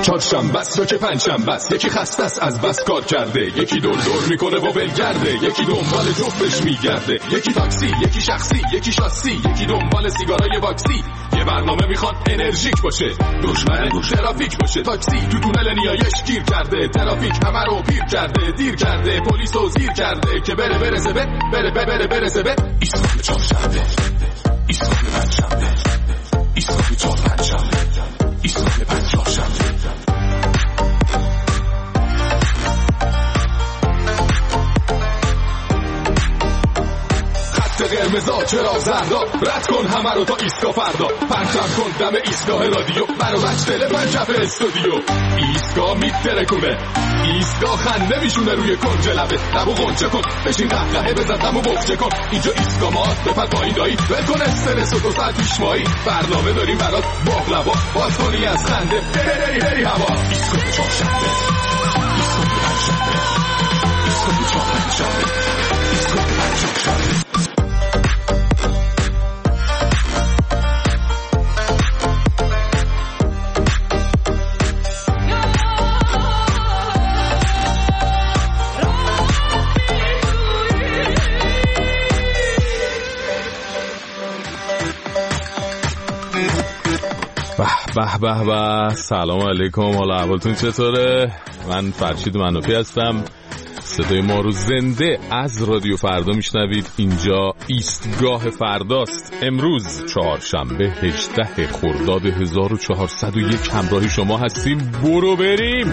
چهارشنبه است که پنجشنبه است، یکی خسته است از بس کار کرده، یکی دور میکنه و ولگرده، یکی دنبال جفتش میگرده، یکی تاکسی، یکی شخصی، یکی شاسی، یکی دنبال سیگارای واکسی. یه برنامه میخواد انرژیک باشه، دشمن ترافیک باشه. تاکسی تو تونل نیایش گیر کرده، ترافیک همه رو پیر کرده، دیر کرده، پلیس رو زیر کرده که برسه به ایستگاه چهارشنبه، ایستگاه پنجشنبه، ایستگاه چهارشنبه، ایستگاه پنجشنبه. قرمزا چرا زردا، رد کن همه رو تا ایستگاه فردا، پرچم کن دم ایستگاه رادیو، برو بچ تلفن کف استودیو. ایستگاه میترکونه، ایستگاه خنده میشونه روی کنج لبه، لبو غنچه کن، بشین قهقهه بزن دمو بخچه کن. اینجا ایستگاه ماست، بپر پایین دایی، ول کن استرس و 2 ساعت پیشمایی، برنامه داریم برات باقلوا، باز کنی از خنده بری هوا. ایستگاه چهارشنبه، ایستگاه پنجشنبه، ایستگاه چهارشنبه، ایستگاه پنجشنبه. به سلام علیکم، حالا احوالتون چطوره؟ من فرشید منافی هستم. صدای ما رو زنده از رادیو فردا میشنوید. اینجا ایستگاه فرداست. امروز چهارشنبه 18 خرداد 1401 همراه شما هستیم. برو بریم.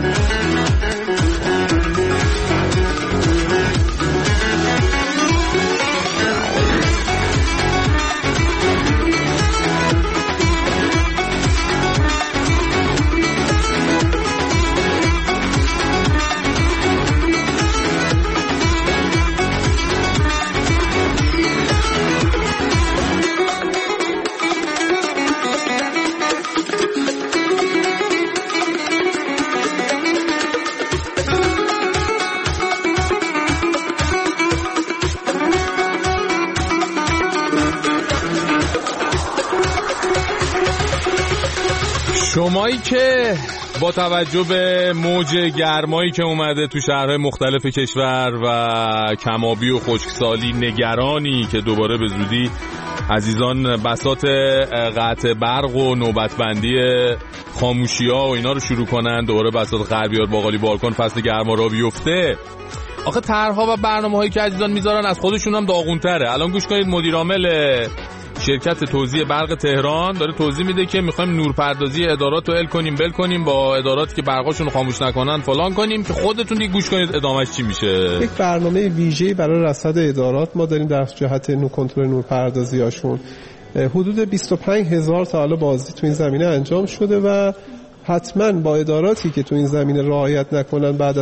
شمایی که با توجه به موج گرمایی که اومده تو شهرهای مختلف کشور و کمابی و خشکسالی نگرانی که دوباره به زودی عزیزان بساط قطع برق و نوبتبندی خاموشی‌ها و اینا رو شروع کنن، دوباره بساط غربیار باقالی بالکن فصل گرما را بیفته. آخه طرح‌ها و برنامه‌هایی که عزیزان میذارن از خودشون هم داغون‌تره. الان گوش کنید، مدیر عامل شرکت توزیع برق تهران داره توضیح میده که میخوایم نورپردازی ادارات رو بل کنیم با اداراتی که برقاشون خاموش نکنن فلان کنیم، که خودتون دیگه گوش کنید ادامهش چی میشه. یک برنامه ویژه‌ای برای رصد ادارات ما داریم در جهت کنترل نورپردازیاشون. حدود 25,000 تا حالا بازدید تو این زمینه انجام شده و حتما با اداراتی که تو این زمینه رعایت نکنن بعد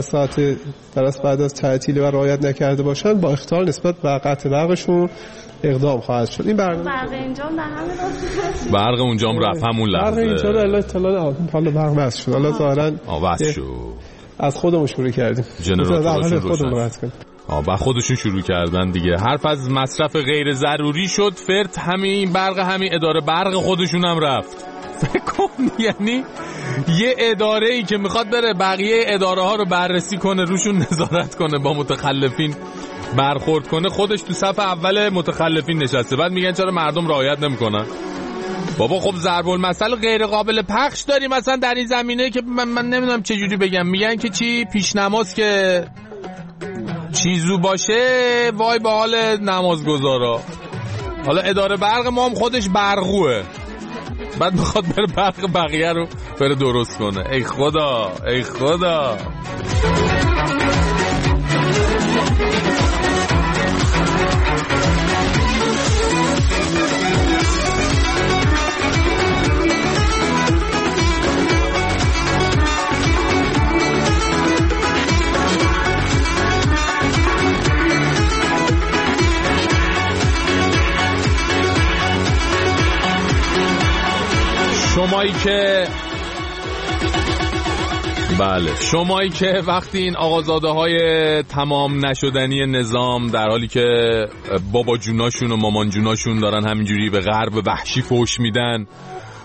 از تعطیل و رعایت نکرده باشن با اخطار نسبت به قطع برقشون اقدام خواهد شد. این برق اینجا به همین راستی برق اونجام رفت همون لحظه. برق اینجا رو اطلاع حالا برق بس شد. حالا ظاهرا بس شد. از خودمون شروع کردیم. جنراتورشون خودمون رد کنیم. با خودشون شروع کردن دیگه. حرف از مصرف غیر ضروری شد، فرد همین برق همین اداره برق خودشون هم رفت. فکر کن یعنی یه اداره‌ای که میخواد بره بقیه اداره ها رو بررسی کنه، روشون نظارت کنه، با متخلفین برخورد کنه، خودش تو صف اول متخلفین نشسته. بعد میگن چرا مردم رعایت نمیکنن؟ بابا خب ضرب المثل غیر قابل پخش داریم مثلا در این زمینه که من نمیدونم چه جوری بگم. میگن که چی پیش نماز که چیزو باشه وای به حال نمازگزارا. حالا اداره برق ما هم خودش برقوه، بعد میخواد بره برق بقیه رو بره درست کنه. ای خدا ای خدا. شمایی که وقتی این آقازاده های تمام نشدنی نظام در حالی که بابا جوناشون و مامان جوناشون دارن همینجوری به غرب وحشی فوش میدن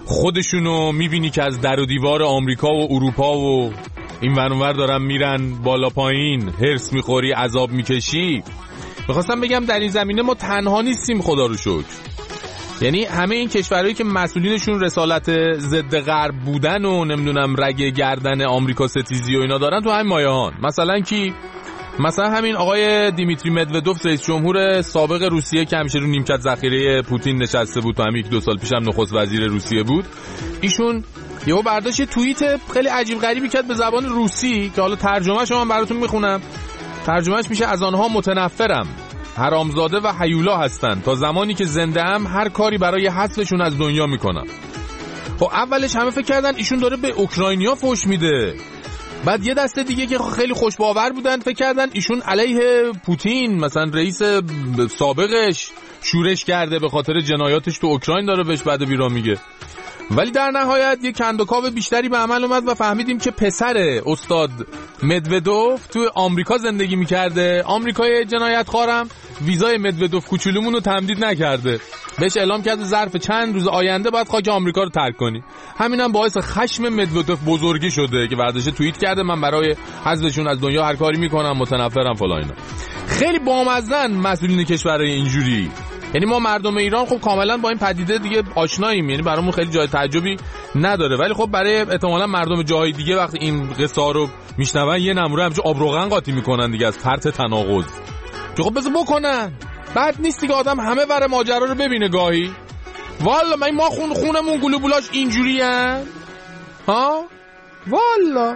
خودشونو میبینی که از در و دیوار آمریکا و اروپا و این ور اون ور دارن میرن بالا پایین، هرس میخوری، عذاب میکشی. میخواستم بگم در این زمینه ما تنها نیستیم، خدا رو شکر. یعنی همه این کشورهایی که مسئولینشون رسالت ضد غرب بودن و نمیدونم رگ گردن آمریکا ستیزی و اینا دارن تو همین مایه‌هان. مثلا کی؟ مثلا همین آقای دیمیتری مدودوف، رئیس جمهور سابق روسیه که همیشه رو نیمکت ذخیره پوتین نشسته بود، تا همین 1-2 سال پیش هم نخست وزیر روسیه بود. ایشون یهو برداشت توییت خیلی عجیب غریبی کرد به زبان روسی که حالا ترجمه‌اش من براتون میخونم. ترجمهش میشه از آنها متنفرم، حرامزاده و هیولا هستند، تا زمانی که زنده ام هر کاری برای حذفشون از دنیا میکنم. خب اولش همه فکر کردن ایشون داره به اوکراینیا فحش میده. بعد یه دسته دیگه که خیلی خوش باور بودن فکر کردن ایشون علیه پوتین، مثلا رئیس سابقش، شورش کرده به خاطر جنایاتش تو اوکراین داره بهش بد و بیرا میگه. ولی در نهایت یه کندوکاو بیشتری به عمل اومد و فهمیدیم که پسر استاد مدودوف تو آمریکا زندگی میکرده. آمریکای جنایتخوارم ویزای مدودوف کوچولومون رو تمدید نکرده، بهش اعلام کرده ظرف چند روز آینده باید خاک آمریکا رو ترک کنی. همینم باعث خشم مدودوف بزرگی شده که بعدش توییت کرده من برای حذفشون از دنیا هر کاری میکنم، متنفرم فلان اینا. خیلی بامزن مسئولین کشورهای اینجوری. یعنی ما مردم ایران خب کاملا با این پدیده دیگه آشناییم، یعنی برامون خیلی جای تعجبی نداره، ولی خب برای احتمالاً مردم جاهای دیگه وقتی این قصه رو میشنون یه نمره همچون آب روغن قاطی میکنن دیگه از فرط تناقض. که خب بذار بکنن، بعد نیست دیگه آدم همه ور ماجرا رو ببینه گاهی. والا ما خونمون گلوبولاش اینجوری ان ها والا.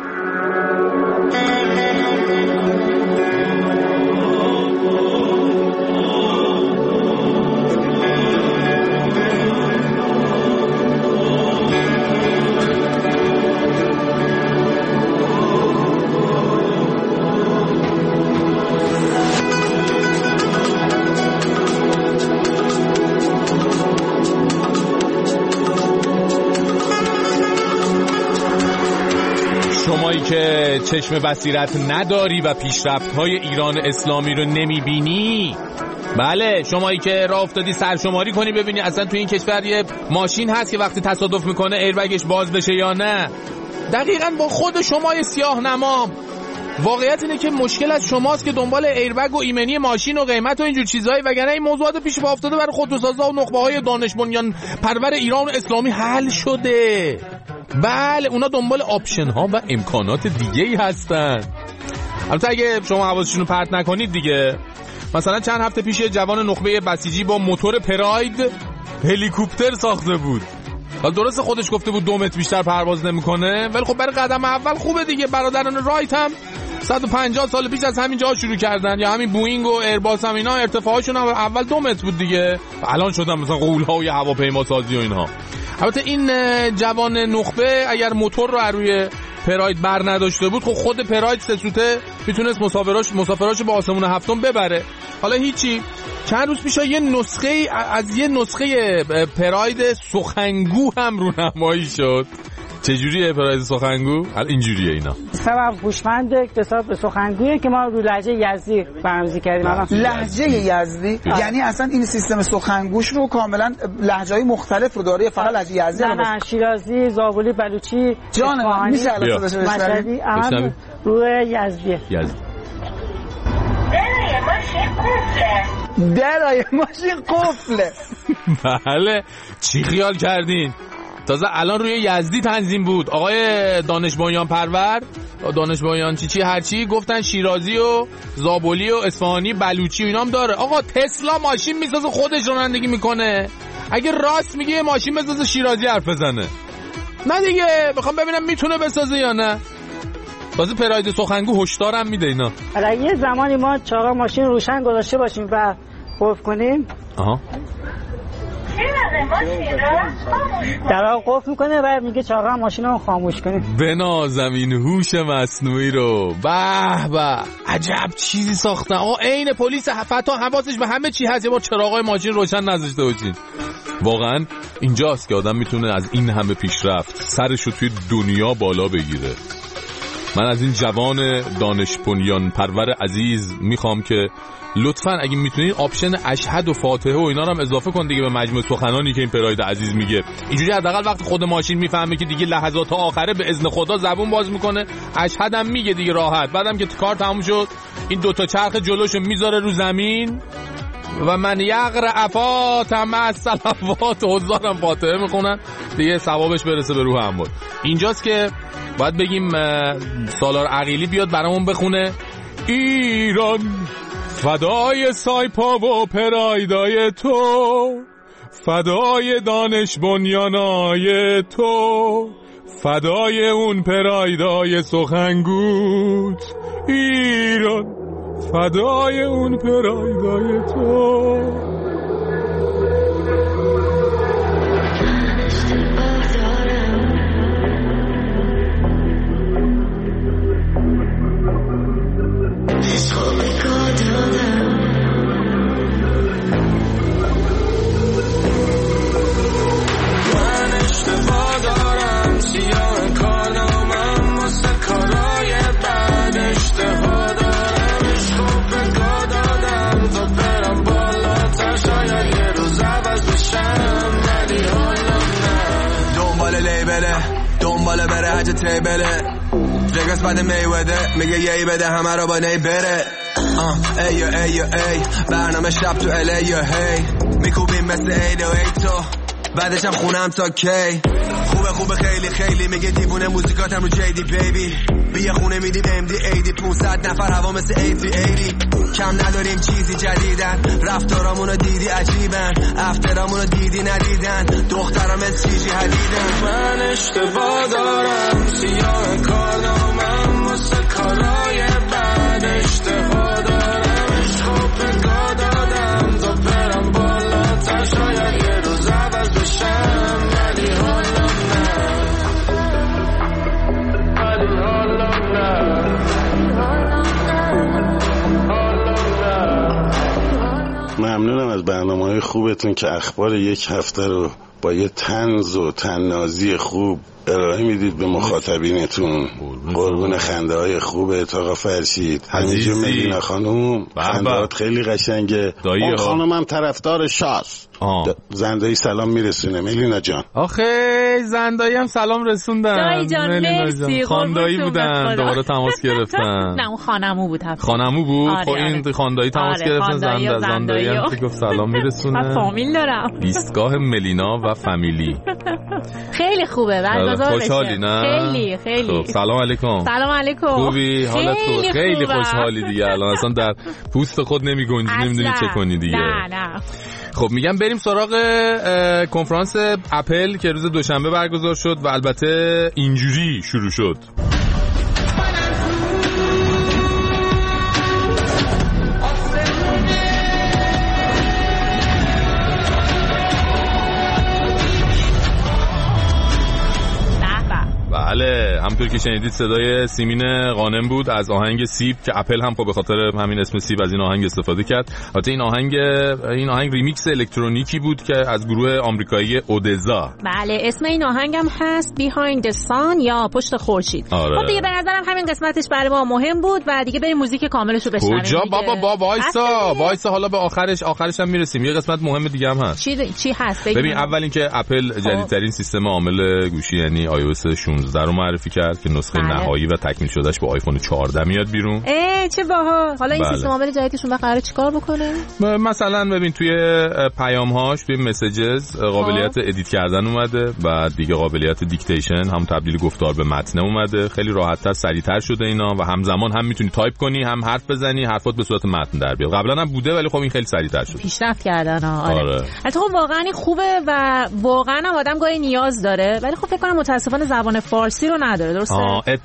شمایی که چشم بصیرت نداری و پیشرفت‌های ایران اسلامی رو نمی‌بینی، بله شمایی که راه افتادی سرشماری کنی ببینی اصلا تو این کشور یه ماشین هست که وقتی تصادف میکنه ایربگش باز بشه یا نه، دقیقاً با خود شمای سیاه نمام. واقعیت اینه که مشکل از شماست که دنبال ایربگ و ایمنی ماشین و قیمت و اینجور چیزایی، وگرنه این موضوعات پیش پا افتاده برای خودروسازا و نخبه‌های دانش بنیان پرور ایران اسلامی حل شده. بله اونا دنبال آپشن ها و امکانات دیگه ای هستن. البته اگه شما حواسشون رو پرت نکنید دیگه، مثلا چند هفته پیش جوان نخبه بسیجی با موتور پراید هلیکوپتر ساخته بود. حالا درسته خودش گفته بود 2 متر بیشتر پرواز نمیکنه، ولی خب برای قدم اول خوبه دیگه. برادران رایت هم 150 سال پیش از همین جا شروع کردن، یا همین بوئینگ و ایرباس هم اینا ارتفاعشون هم اول 2 متر بود دیگه، الان شدن مثلا غول‌ها و هواپیما سازی و اینها. البته این جوان نخبه اگر موتور رو روی پراید بر نداشته بود، خب خود پراید 3 سوته میتونست مسافراش با آسمون هفتم ببره. حالا هیچی، چند روز پیش یه نسخه پراید سخنگو هم رونمایی شد. چجوریه پراید سخنگو؟ اینجوریه اینا. سبب هوشمند اکتساب به سخنگویه که ما رو لهجه یزدی برنامه‌ریزی کردیم. لهجه یزدی یعنی اصلا این سیستم سخنگوش رو کاملا لهجه‌های مختلف رو داره، فقط لهجه یزدی نه شیرازی، زابلی، بلوچی، جان من میشه الان صداش مشهدی اما رو یزدی. درای ماشین قفله. بله چی خیال کردین؟ تازه الان روی یزدی تنظیم بود. آقای دانش بنیان پرور، دانش بنیان چی هرچی گفتن، شیرازی و زابلی و اصفهانی، بلوچی و اینا هم داره. آقا تسلا ماشین میسازه خودش رانندگی میکنه، اگه راست میگه ماشین بسازه شیرازی حرف بزنه. نه دیگه بخوام ببینم میتونه بسازه یا نه. تازه پراید سخنگو هشدارم میده اینا. اگه یه زمانی ما چراغ ماشین روشن گذاشته باشیم و قفل کنیم، در قفل میکنه و میگه چراغ ماشین رو خاموش کنیم. بنازم این هوش مصنوعی رو. به به عجب چیزی ساختن. عین پلیس فتا حواسش به همه چی هست، یه بار چراغای ماشین روشن نذاشته باشین. واقعا اینجاست که آدم میتونه از این همه پیشرفت سرش رو توی دنیا بالا بگیره. من از این جوان دانش بنیان پرور عزیز میخوام که لطفاً اگه میتونین آپشن اشهد و فاتحه و اینا رو هم اضافه کن دیگه به مجموع سخنانی که این پراید عزیز میگه. اینجوری حداقل وقت خود ماشین میفهمه که دیگه لحظات آخره به اذن خدا زبون باز میکنه، اشهد هم میگه دیگه راحت. بعدم که کار تموم شد این دوتا چرخ جلوشو میذاره رو زمین و من یقرأ فاتم از صلوات هزارم فاتحه میخونن دیگه ثوابش برسه به روح عمود. اینجاست که باید بگیم سالار عقیلی بیاد برامون بخونه ایران فدای سایپا و پرایدای تو، فدای دانش بنیانای تو، فدای اون پرایدای سخنگوت، ایران فدای اون پرایدای تو. دنباله بره حج تیبله وگاس بعد میوده میگه یهی بده همه رو با نی بره ای ای ای برنامه شب تو الی یا هی میکوبیم مثل ایده و ای تو بعدش هم خونم تا کی. خوبه خیلی خیلی میگه دیوونه موزیکاتم رو جیدی بیبی بیا خونه میدیم امدی ایدی 500 نفر هوا مثل 80 کم نداریم چیزی جدیدن رفتارامونو دیدی عجیبن افترامونو دیدی ندیدن دخترام از چیزی حدیدن من اشتباه دارم سیاه کارنامم واسه کارای بعد اشتباه دارم عشق پنگاه دادم تا برم بالا تا شاید یه روز عوض بشم ولی حالم نه ولی حالم نه ممنونم از برنامه‌های خوبتون که اخبار یک هفته رو با یه طنز و طنازی خوب ارائه میدید به مخاطبینتون. قربون خنده های خوبه آقا فرشید. همینجور ملینا خانوم خندهات خیلی قشنگه. اون خانومم طرفدار شاست. زندایی سلام میرسونه ملینا جان. آخه زندایی هم سلام رسوندن. دایی جان مرسی. خاندایی بودن دوباره تماس گرفتن. نه اون خانمو بود. خانمو بود. خب این خاندایی تماس گرفتن زندایی هم که گفت سلام میرسونه. من فامیل دارم. ایستگاه ملینا و فامیلی. خیلی خوبه. خوشحالی نه؟ خیلی خیلی. سلام علیکم. سلام علیکم. خوبی؟ حالت خوبه؟ خیلی خوشحالی دیگه الان اصلا در پوست خود نمیگنجی نمیدونی چه کنی دیگه. نه. خب میگم بریم سراغ کنفرانس اپل که روز دوشنبه برگزار شد و البته اینجوری شروع شد. بله همونطور که شنیدید صدای سیمین غانم بود از آهنگ سیب که اپل هم به خاطر همین اسم سیب از این آهنگ استفاده کرد. البته این آهنگ ریمیکس الکترونیکی بود که از گروه آمریکایی اودزا. بله اسم این آهنگ هم هست Behind the Sun یا پشت خورشید. خب دیگه به نظرم همین قسمتش برای ما مهم بود و دیگه بریم موزیک کاملش رو بشنویم. کجا بابا وایسا حالا به آخرش هم میرسیم. یه قسمت مهم دیگه هم هست. چی هست؟ ببین اول اینکه اپل جدیدترین سیستم عامل گوشی یعنی iOS 16 رو معرفی کرد که نسخه نهایی و تکمیل شدهش با آیفون 14 میاد بیرون. چه باحال. حالا این سیستم عامل جدیدشون قراره چیکار بکنه؟ مثلا ببین توی پیام‌هاش توی مسیجز قابلیت ادیت کردن اومده و دیگه قابلیت دیکتیشن هم تبدیل گفتار به متن اومده. خیلی راحت‌تر سریع‌تر شده اینا و همزمان هم میتونی تایپ کنی هم حرف بزنی حرفات به صورت متن در بیاد. قبلا هم بوده ولی خب این خیلی سریع‌تر شده. پیشرفت کردن آره. البته خب واقعا خوبه و واقعا هم آدم گاهی نیاز داره ولی خب فکر کنم متأسفانه زبان فارسی رو نداره. درسته؟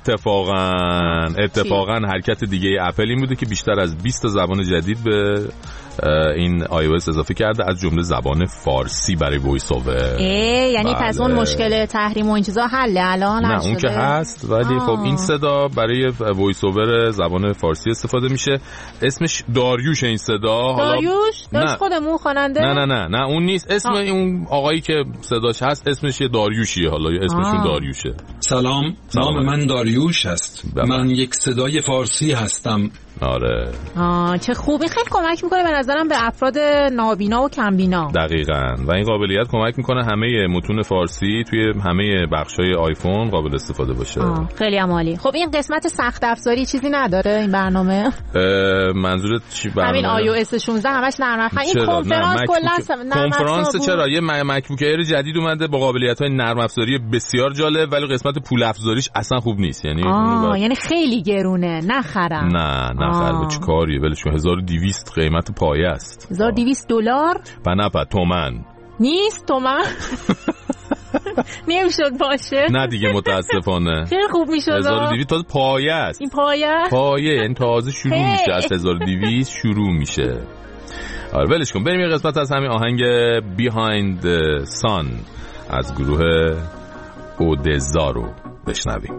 اتفاقا حرکت دیگه اپل این بوده که بیشتر از 20 زبان جدید به این iOS اضافه کرده از جمله زبان فارسی برای وایس اوور. یعنی پس اون مشکل تحریم و این چیزا حل الان نه اون که هست ولی خب این صدا برای وایس اوور زبان فارسی استفاده میشه. اسمش داریوش این صدا. داریوش؟ داریوش خودمون خواننده؟ نه اون نیست. اسم اون آقایی که صداش هست اسمش یه داریوشیه. حالا اسمشون داریوشه. سلام. نام من داریوش است. من یک صدای فارسی هستم. آره. چه خوبی، خیلی کمک میکنه به نظرم به افراد نابینا و کمبینا. دقیقاً. و این قابلیت کمک میکنه همه متون فارسی توی همه بخشای آیفون قابل استفاده باشه. خیلی عالی. خب این قسمت سخت افزاری چیزی نداره این برنامه؟ منظورت چی برنامه؟ همین iOS 16 همش نرم افزار. این کنفرانس کلا نرم افزار. کنفرانس چرا؟ یه مکبوک ایر جدید اومده با قابلیت‌های نرم افزاری بسیار جالب، ولی قسمت پول افزاریش اصلا خوب نیست. یعنی خیلی گرونه، نخرم. نه خربه چه کاریه، ولشون. 1200 قیمت پایه است. $1200؟ نه تومن نیست. تومن نمیشد باشه. نه دیگه متاسفانه. خیلی خوب میشد. 1200 تازه پایه است. این پایه یعنی تازه شروع میشه. از 1200 شروع میشه. آره ولش کن، بریم یه قسمت از همین آهنگ Behind the Sun از گروه اودزا رو بشنویم.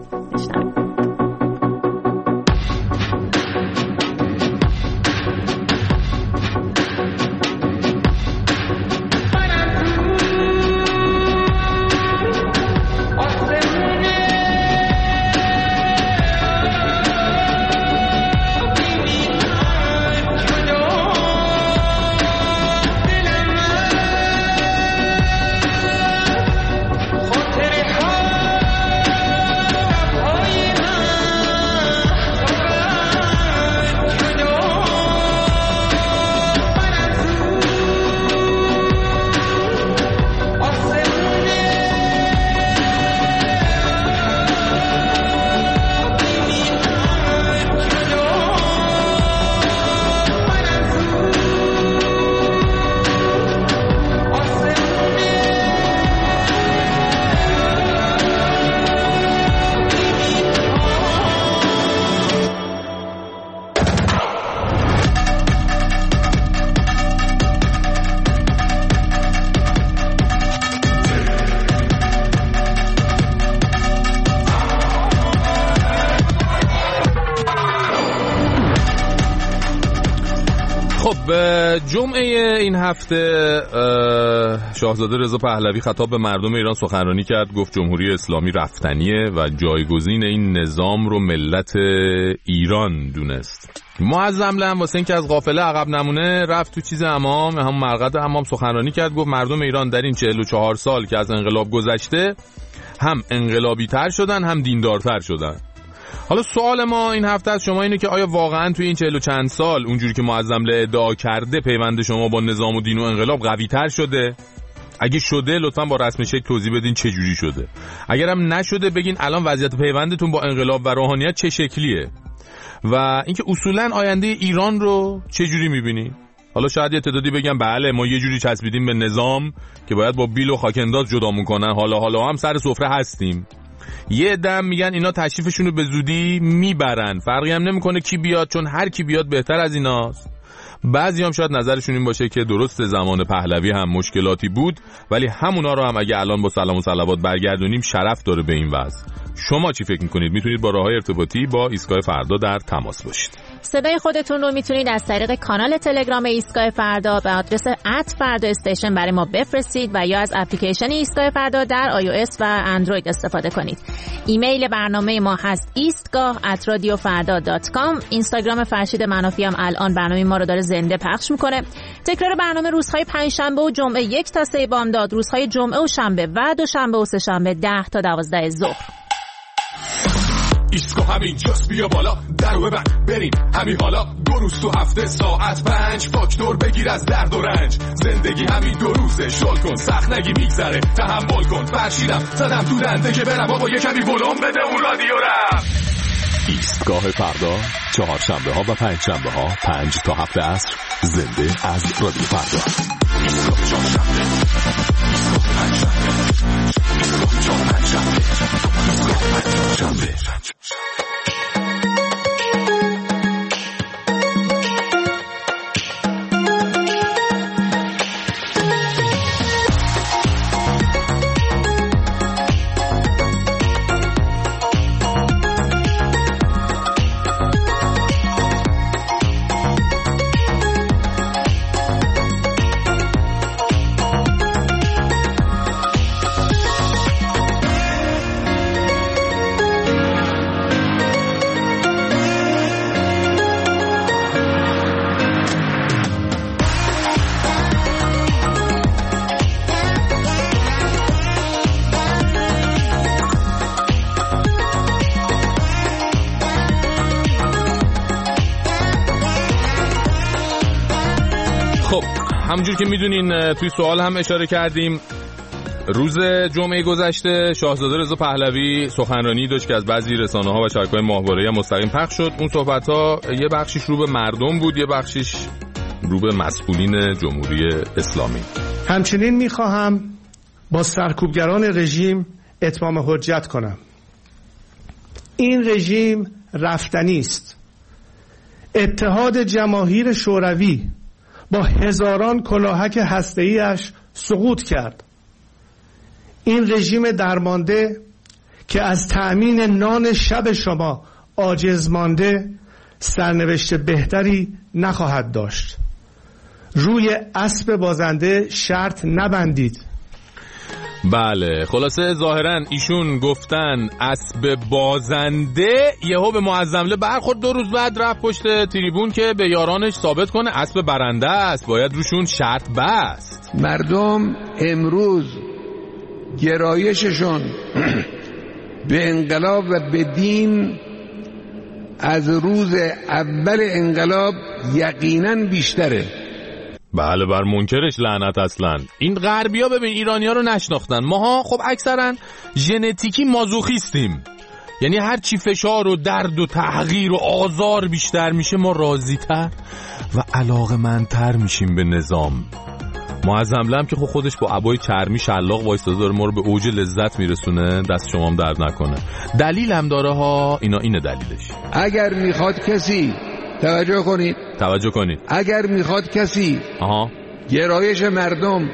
جمعه این هفته شاهزاده رضا پهلوی خطاب به مردم ایران سخنرانی کرد. گفت جمهوری اسلامی رفتنیه و جایگزین این نظام رو ملت ایران دونست. معظم لم واسه اینکه از قافله عقب نمونه رفت تو چیز امام، هم مرقد امام سخنرانی کرد. گفت مردم ایران در این 44 سال که از انقلاب گذشته هم انقلابی تر شدن هم دیندارتر شدن. حالا سوال ما این هفته از شما اینه که آیا واقعا توی این 40 و چند سال اونجوری که معظم له ادعا کرده پیوند شما با نظام و دین و انقلاب قوی تر شده؟ اگه شده لطفاً با رسم شکل توضیح بدین چه جوری شده. اگرم نشده بگین الان وضعیت پیوندتون با انقلاب و روحانیت چه شکلیه و اینکه اصولاً آینده ایران رو چه جوری می‌بینی؟ حالا شاید یه تعدادی بگن بله ما یه جوری چسبیدیم به نظام که باید با بیل و خاکنداز جدامون کنن، حالا هم سر سفره هستیم. یه دم میگن اینا تشریفشون رو به زودی میبرن، فرقی هم نمیکنه کی بیاد چون هر کی بیاد بهتر از ایناست. بعضی هم شاید نظرشون این باشه که درست زمان پهلوی هم مشکلاتی بود ولی همونا رو هم اگه الان با سلام و صلوات برگردونیم شرف داره به این وضع. شما چی فکر میکنید؟ میتونید با راههای ارتباطی با ایستگاه فردا در تماس باشید. صدای خودتون رو میتونید از طریق کانال تلگرام ایستگاه فردا به آدرس @فردا استیشن برای ما بفرستید و یا از اپلیکیشن ایستگاه فردا در iOS و اندروید استفاده کنید. ایمیل برنامه ما هست eastgah@radiofarda.com. اینستاگرام فرشید منافی هم الان برنامه ما رو داره زنده پخش میکنه. تکرار برنامه روزهای پنجشنبه و جمعه 1 تا 3 بامداد، روزهای جمعه و شنبه و دوشنبه و سه شنبه 10 تا 12 ظهر. ایستگاه همین جاست، بیا بالا درو ببند بریم همین حالا. 2 روز تو هفته ساعت 5 فاکتور بگیر از درد و رنج. زندگی همین 2 روزه، شل کن سخت نگی میگذره، تحمل کن. فرشیدم زدم تو دنده که برم بابا یه کمی ولوم بده اون رادیو رم. ایستگاه فردا چهارشنبه ها و پنجشنبه ها 5 تا 7 عصر زنده از رادیو فردا. ایستگاه چهارشنبه، ایستگاه پنجشنبه، ایستگاه چهارشنبه، ایستگاه پنجشنبه. همونجور که میدونین توی سوال هم اشاره کردیم، روز جمعه گذشته شاهزاده رضا پهلوی سخنرانی داشت که از بعضی رسانه‌ها و شبکه‌های ماهواره‌ای مستقیم پخش شد. اون صحبت‌ها یه بخشیش رو به مردم بود، یه بخشیش رو به مسئولین جمهوری اسلامی. همچنین می‌خواهم با سرکوبگران رژیم اتمام حجت کنم. این رژیم رفتنی است. اتحاد جماهیر شوروی با هزاران کلاهک هسته‌ای‌اش سقوط کرد. این رژیم درمانده که از تأمین نان شب شما عاجز مانده سرنوشت بهتری نخواهد داشت. روی اسب بازنده شرط نبندید. بله، خلاصه ظاهرا ایشون گفتن اسب بازنده، یهو به معظمله برخورد. 2 روز بعد رفت پشت تریبون که به یارانش ثابت کنه اسب برنده است، باید روشون شرط بست. مردم امروز گرایششون به انقلاب و به دین از روز اول انقلاب یقینا بیشتره. بله، بر منکرش لعنت. اصلا این غربیا ببین ایرانی‌ها رو نشناختن. ماها خب اکثرا ژنتیکی مازوخیستیم، یعنی هر چی فشار و درد و تحقیر و آزار بیشتر میشه ما راضی‌تر و علاقه‌مندتر میشیم به نظام. معظم لم که خودش با عبای چرمی شلاق وایساده داره ما رو به اوج لذت میرسونه، دست شما هم درد نکنه. دلیل هم داره ها، اینه دلیلش. اگر میخواد کسی توجه کنید اگر میخواد کسی گرایش مردم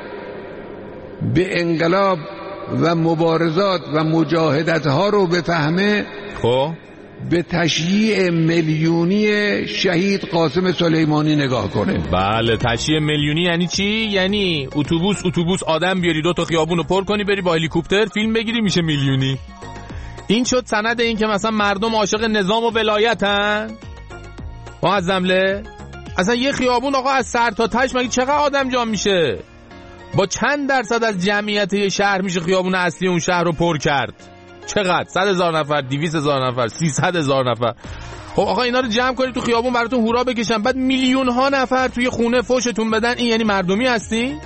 به انقلاب و مبارزات و مجاهدت ها رو بفهمه، خب به تشییع میلیونی شهید قاسم سلیمانی نگاه کنه. بله، تشییع میلیونی یعنی چی؟ یعنی اتوبوس آدم بیاری 2 تا خیابون رو پر کنی بری با هلیکوپتر فیلم بگیری میشه میلیونی. این شد سند این که مثلا مردم عاشق نظام و ولایتن. معظمله اصلا یه خیابون آقا از سر تا تهش مگه چقدر آدم جا میشه؟ با چند درصد از جمعیت یه شهر میشه خیابون اصلی اون شهر رو پر کرد؟ چقدر؟ 100,000 نفر، 200,000 نفر، 300,000 نفر. خب آقا اینا رو جمع کنید تو خیابون براتون هورا بکشن، بعد میلیون ها نفر توی خونه فوشتون بدن، این یعنی مردمی هستی؟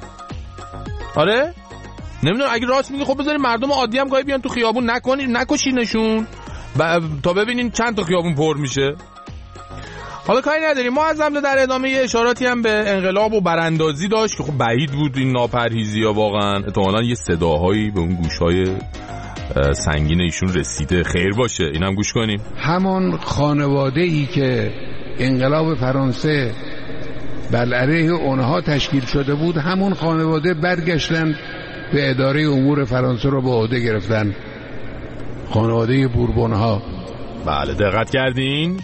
آره؟ نمیدونم، اگه راست میگی خب بذارید مردم عادی هم گاهی بیان تو خیابون، نکشینشون تا ببینین چند تا خیابون پر میشه. حالا کاری نداریم. معظم در ادامه یه اشاراتی هم به انقلاب و براندازی داشت که خب بعید بود این ناپرهیزی ها، واقعا احتمالاً یه صداهایی به اون گوشهای سنگین ایشون رسیده. خیر باشه، اینم گوش کنیم. همون خانواده‌ای که انقلاب فرانسه بر علیه اونها تشکیل شده بود، همون خانواده برگشتن به اداره امور فرانسه رو به عهده گرفتن، خانواده بوربون ها. بله، دقت کردین؟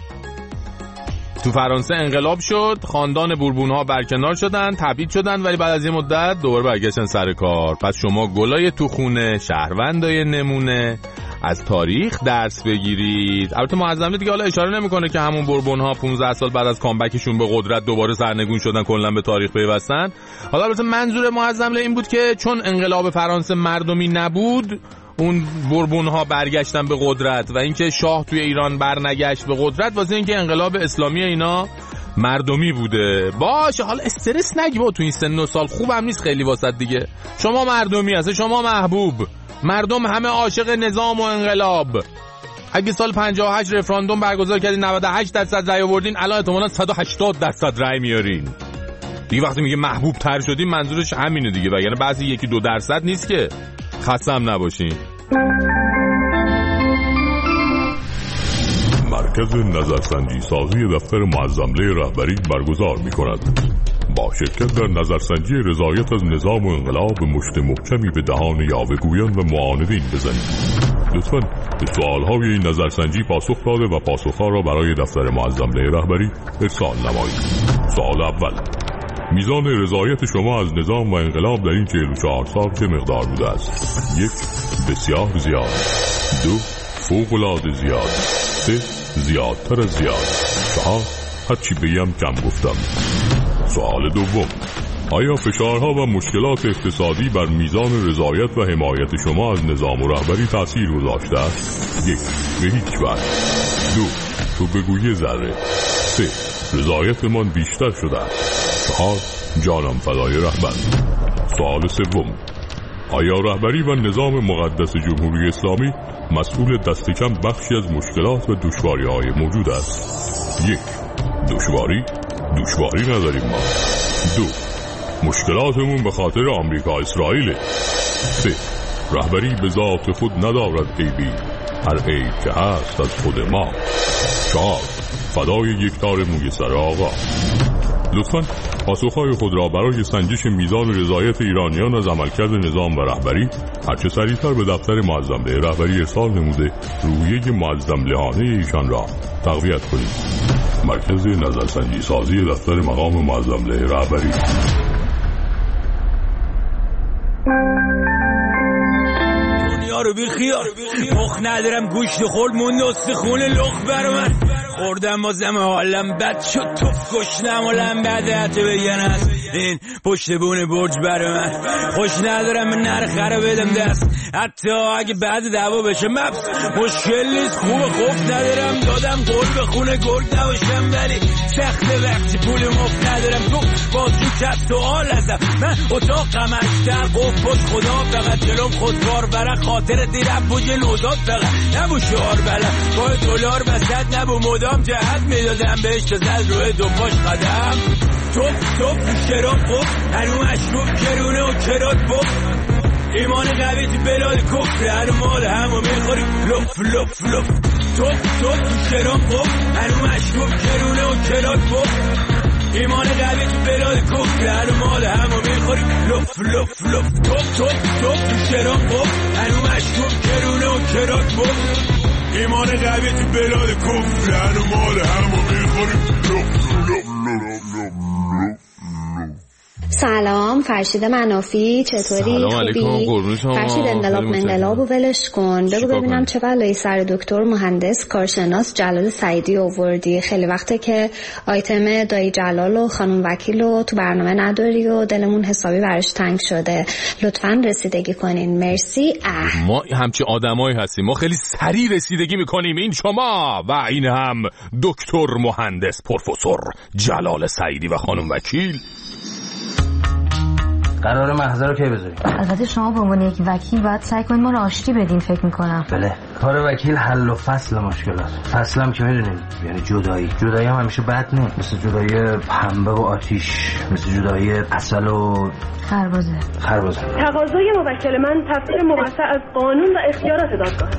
تو فرانسه انقلاب شد، خاندان بوربون ها برکنار شدن، تبعید شدن، ولی بعد از یه مدت دوباره برگشتن سر کار. پس شما گلای تو خونه، شهروندای نمونه، از تاریخ درس بگیرید. البته معظم دیگه حالا اشاره نمیکنه که همون بوربون ها 15 سال بعد از کامبکشون به قدرت دوباره سرنگون شدن، کلا به تاریخ پیوستن. حالا البته منظور معظم این بود که چون انقلاب فرانسه مردمی نبود، اون بوربون ها برگشتن به قدرت و اینکه شاه توی ایران برنگشت به قدرت واسه اینکه انقلاب اسلامی اینا مردمی بوده. باشه، حالا استرس نگی با تو این سن و سال، خوبم نیست خیلی واسط دیگه. شما مردمی هستی، شما محبوب، مردم همه عاشق نظام و انقلاب. اگه سال 58 رفراندوم برگزار کردین 98% رای آوردین، الان احتمالاً 180% رای میارین دیگه. وقتی میگه محبوب تر شدین منظورش همینه دیگه، وگرنه بعضی 1-2% نیست که. خستم نباشین. مرکز نظرسنجی سازی دفتر معظمله رهبری برگزار می‌کند. با شرکت در نظرسنجی رضایت از نظام و انقلاب مشت محکمی به دهان یاوه‌گویان و معاندین بزنید. لطفاً به سوال‌های این نظرسنجی پاسخ داده و پاسخ‌ها را برای دفتر معظمله رهبری ارسال نمایید. سوال اول: میزان رضایت شما از نظام و انقلاب در این 44 سال چه مقدار بوده است؟ 1. بسیار زیاد. 2. فوق‌العاده زیاد. 3. زیادتر از زیاد. 4. هرچی بگم کم گفتم. سوال دوم: آیا فشارها و مشکلات اقتصادی بر میزان رضایت و حمایت شما از نظام و رهبری تأثیر گذاشته است؟ 1. به هیچ وجه. 2. تو بگو یه ذره. 3. رضایتمان بیشتر شده است. 4. جانم فدای رهبر. سوال سوم: آیا رهبری و نظام مقدس جمهوری اسلامی مسئول دست کم بخشی از مشکلات و دشواری‌های موجود است؟ 1. دشواری نداریم ما. 2. مشکلاتمون به خاطر آمریکا اسرائیل. 3. رهبری به ذات خود ندارد عیبی، هر عیب که هست از خود ما. 4. فدای یک تار موی سر آقا. لطفاً پاسخهای خود را برای سنجش میزان رضایت ایرانیان از عملکرد نظام و رهبری هرچه سریعتر به دفتر معظم له رهبری ارسال نموده روحیه معظم لهانه ایشان را تقویت کنید. مرکز نظرسنجی سازی دفتر مقام معظم له رهبری. دنیا رو بی خیار مخ ندارم، گوشت خورد موند استخون لخ بر من خوردم، بازم حالم بد شد، توف گشنم و لنبدت بگن است این پشت بونه برج بر من. خوش ندارم من نرخره بدم دست، حتی اگه بعد دعوا بشه مبس مشکل نیست، خوف ندارم دادم گل به خونه گرگ نباشم، ولی سخت وقتی پول مفت ندارم تو باز تو کت تو حال ازم. من اتاقم اشتر قف بود خدا فقط جلوم خودکار برن خاطر دیرم بوجه نوزاد فقط نبو شعار بلن با دلار بسد نبو مدام جهت میدادم بهش تزد روی دو پاش قدم توف شراب خوب هنو مشروب کرونه و کرات بب ایمان قوی تو بلاد کفر هنو مال همو میخوری لف توف شراب خوب هنو مشروب کرونه و کرات بب ایمان قوی تو بلاد کفر هنو مال همو میخوری لف توف شراب خوب هنو مشروب کرونه و کرات بب ایمان قوی تو بلاد کفر هنو مال همو میخوری سلام، فرشید منافی، چطوری؟ خوبی؟ فرشید انقلاب و ولش کن. بگو ببینم چه بلایی سر دکتر مهندس کارشناس جلال سعیدی آوردی. خیلی وقته که آیتم دایی جلال و خانم وکیل رو تو برنامه نداری و دلمون حسابی براش تنگ شده. لطفاً رسیدگی کنین. مرسی. ما همچی آدمایی هستیم، ما خیلی سریع رسیدگی میکنیم. این شما و این هم دکتر مهندس پروفسور جلال سعیدی و خانم وکیل. قرار محضر رو کی بذاریم؟ البته شما به عنوان یک وکیل باید سعی کنید ما رو آشتی بدین فکر میکنم. بله، کار وکیل حل و فصل مشکلات. فصل هم که میدونیم یعنی جدایی هم همیشه بد نیست، مثل جدایی پنبه و آتیش، مثل جدایی عسل و خربزه. تقاضای موکل من تفسیر موسع از قانون و اختیارات دادگاه.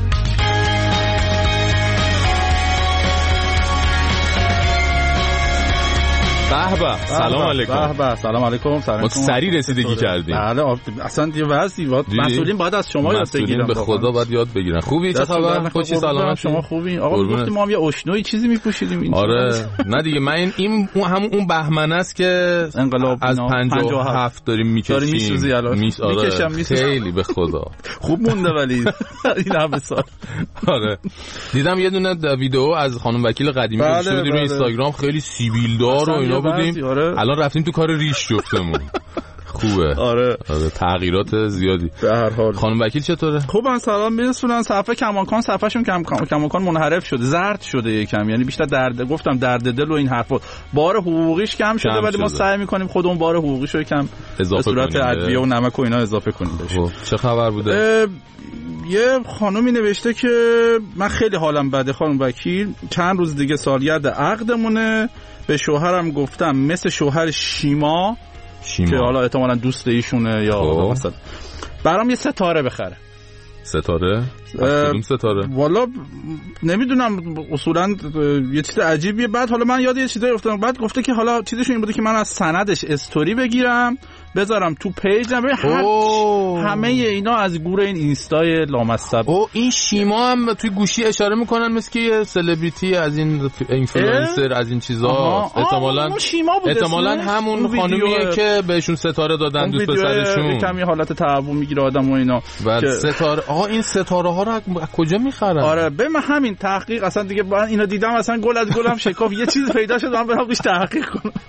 به سلام علیکم. سلام علیکم. ما سریع رسیدگی کردیم. بله اصلا دیگه وضعی مسئولین باید از شما یاد بگیرن، به خدا باید یاد بگیرن. خوبی؟ چه خبر؟ خوشی سلامتی؟ شما خوبی؟ آقا گفتیم ما هم یه اشنوی چیزی میپوشیدیم این. آره نه دیگه من این همون اون بهمن است که انقلاب از 57 داریم میکشیم. میکشم خیلی به خدا خوب مونده ولی این همه سال. آره دیدم یه دونه ویدیو از خانم وکیل قدیمی گذاشته بود روی اینستاگرام، خیلی سیبیل دار و اینا بودیم. الان رفتیم تو کار ریش جفتمون. خوبه. آره تغییرات زیادی. به هر حال خانم وکیل چطوره؟ خوبن، سلام میرسونن. صفحه کماکان صفحهشون کماکان منحرف شده، زرد شده یکم، یعنی بیشتر درد دل و این حرفا. بار حقوقیش کم شده ولی ما سعی میکنیم خودمون بار حقوقیشو یکم به صورت ادویه و نمک و اینا اضافه کنیم بهش. چه خبر بوده؟ یه خانومی نوشته که من خیلی حالم بده خانم وکیل، چند روز دیگه سالگرد عقدمونه، به شوهرم گفتم مثل شوهر شیما که حالا احتمالاً دوست ایشونه یا مثلا برام یه ستاره بخره. ستاره؟ کدوم ستاره؟ والا نمیدونم، اصولا یه چیز عجیبیه. بعد حالا من یاد یه چیزایی افتادم، بعد گفته که حالا چیزش این بوده که من از سندش استوری بگیرم بذارم تو پیجم، همه اینا از گور این اینستای لامصب. این شیما هم توی گوشی اشاره میکنن مثل که یه سلبریتی از این اینفلوئنسر از این چیزا. احتمالاً همون خانومیه که بهشون ستاره دادن دوست پسرشون. کمی حالت تعوم میگیره آدم و اینا. ستاره این ستاره ها رو از کجا میخرن؟ آره به من همین تحقیق اصلا دیگه اینا دیدم اصلا گل از گلم شکاف یه چیز پیدا شد من برام روش تحقیق کنم.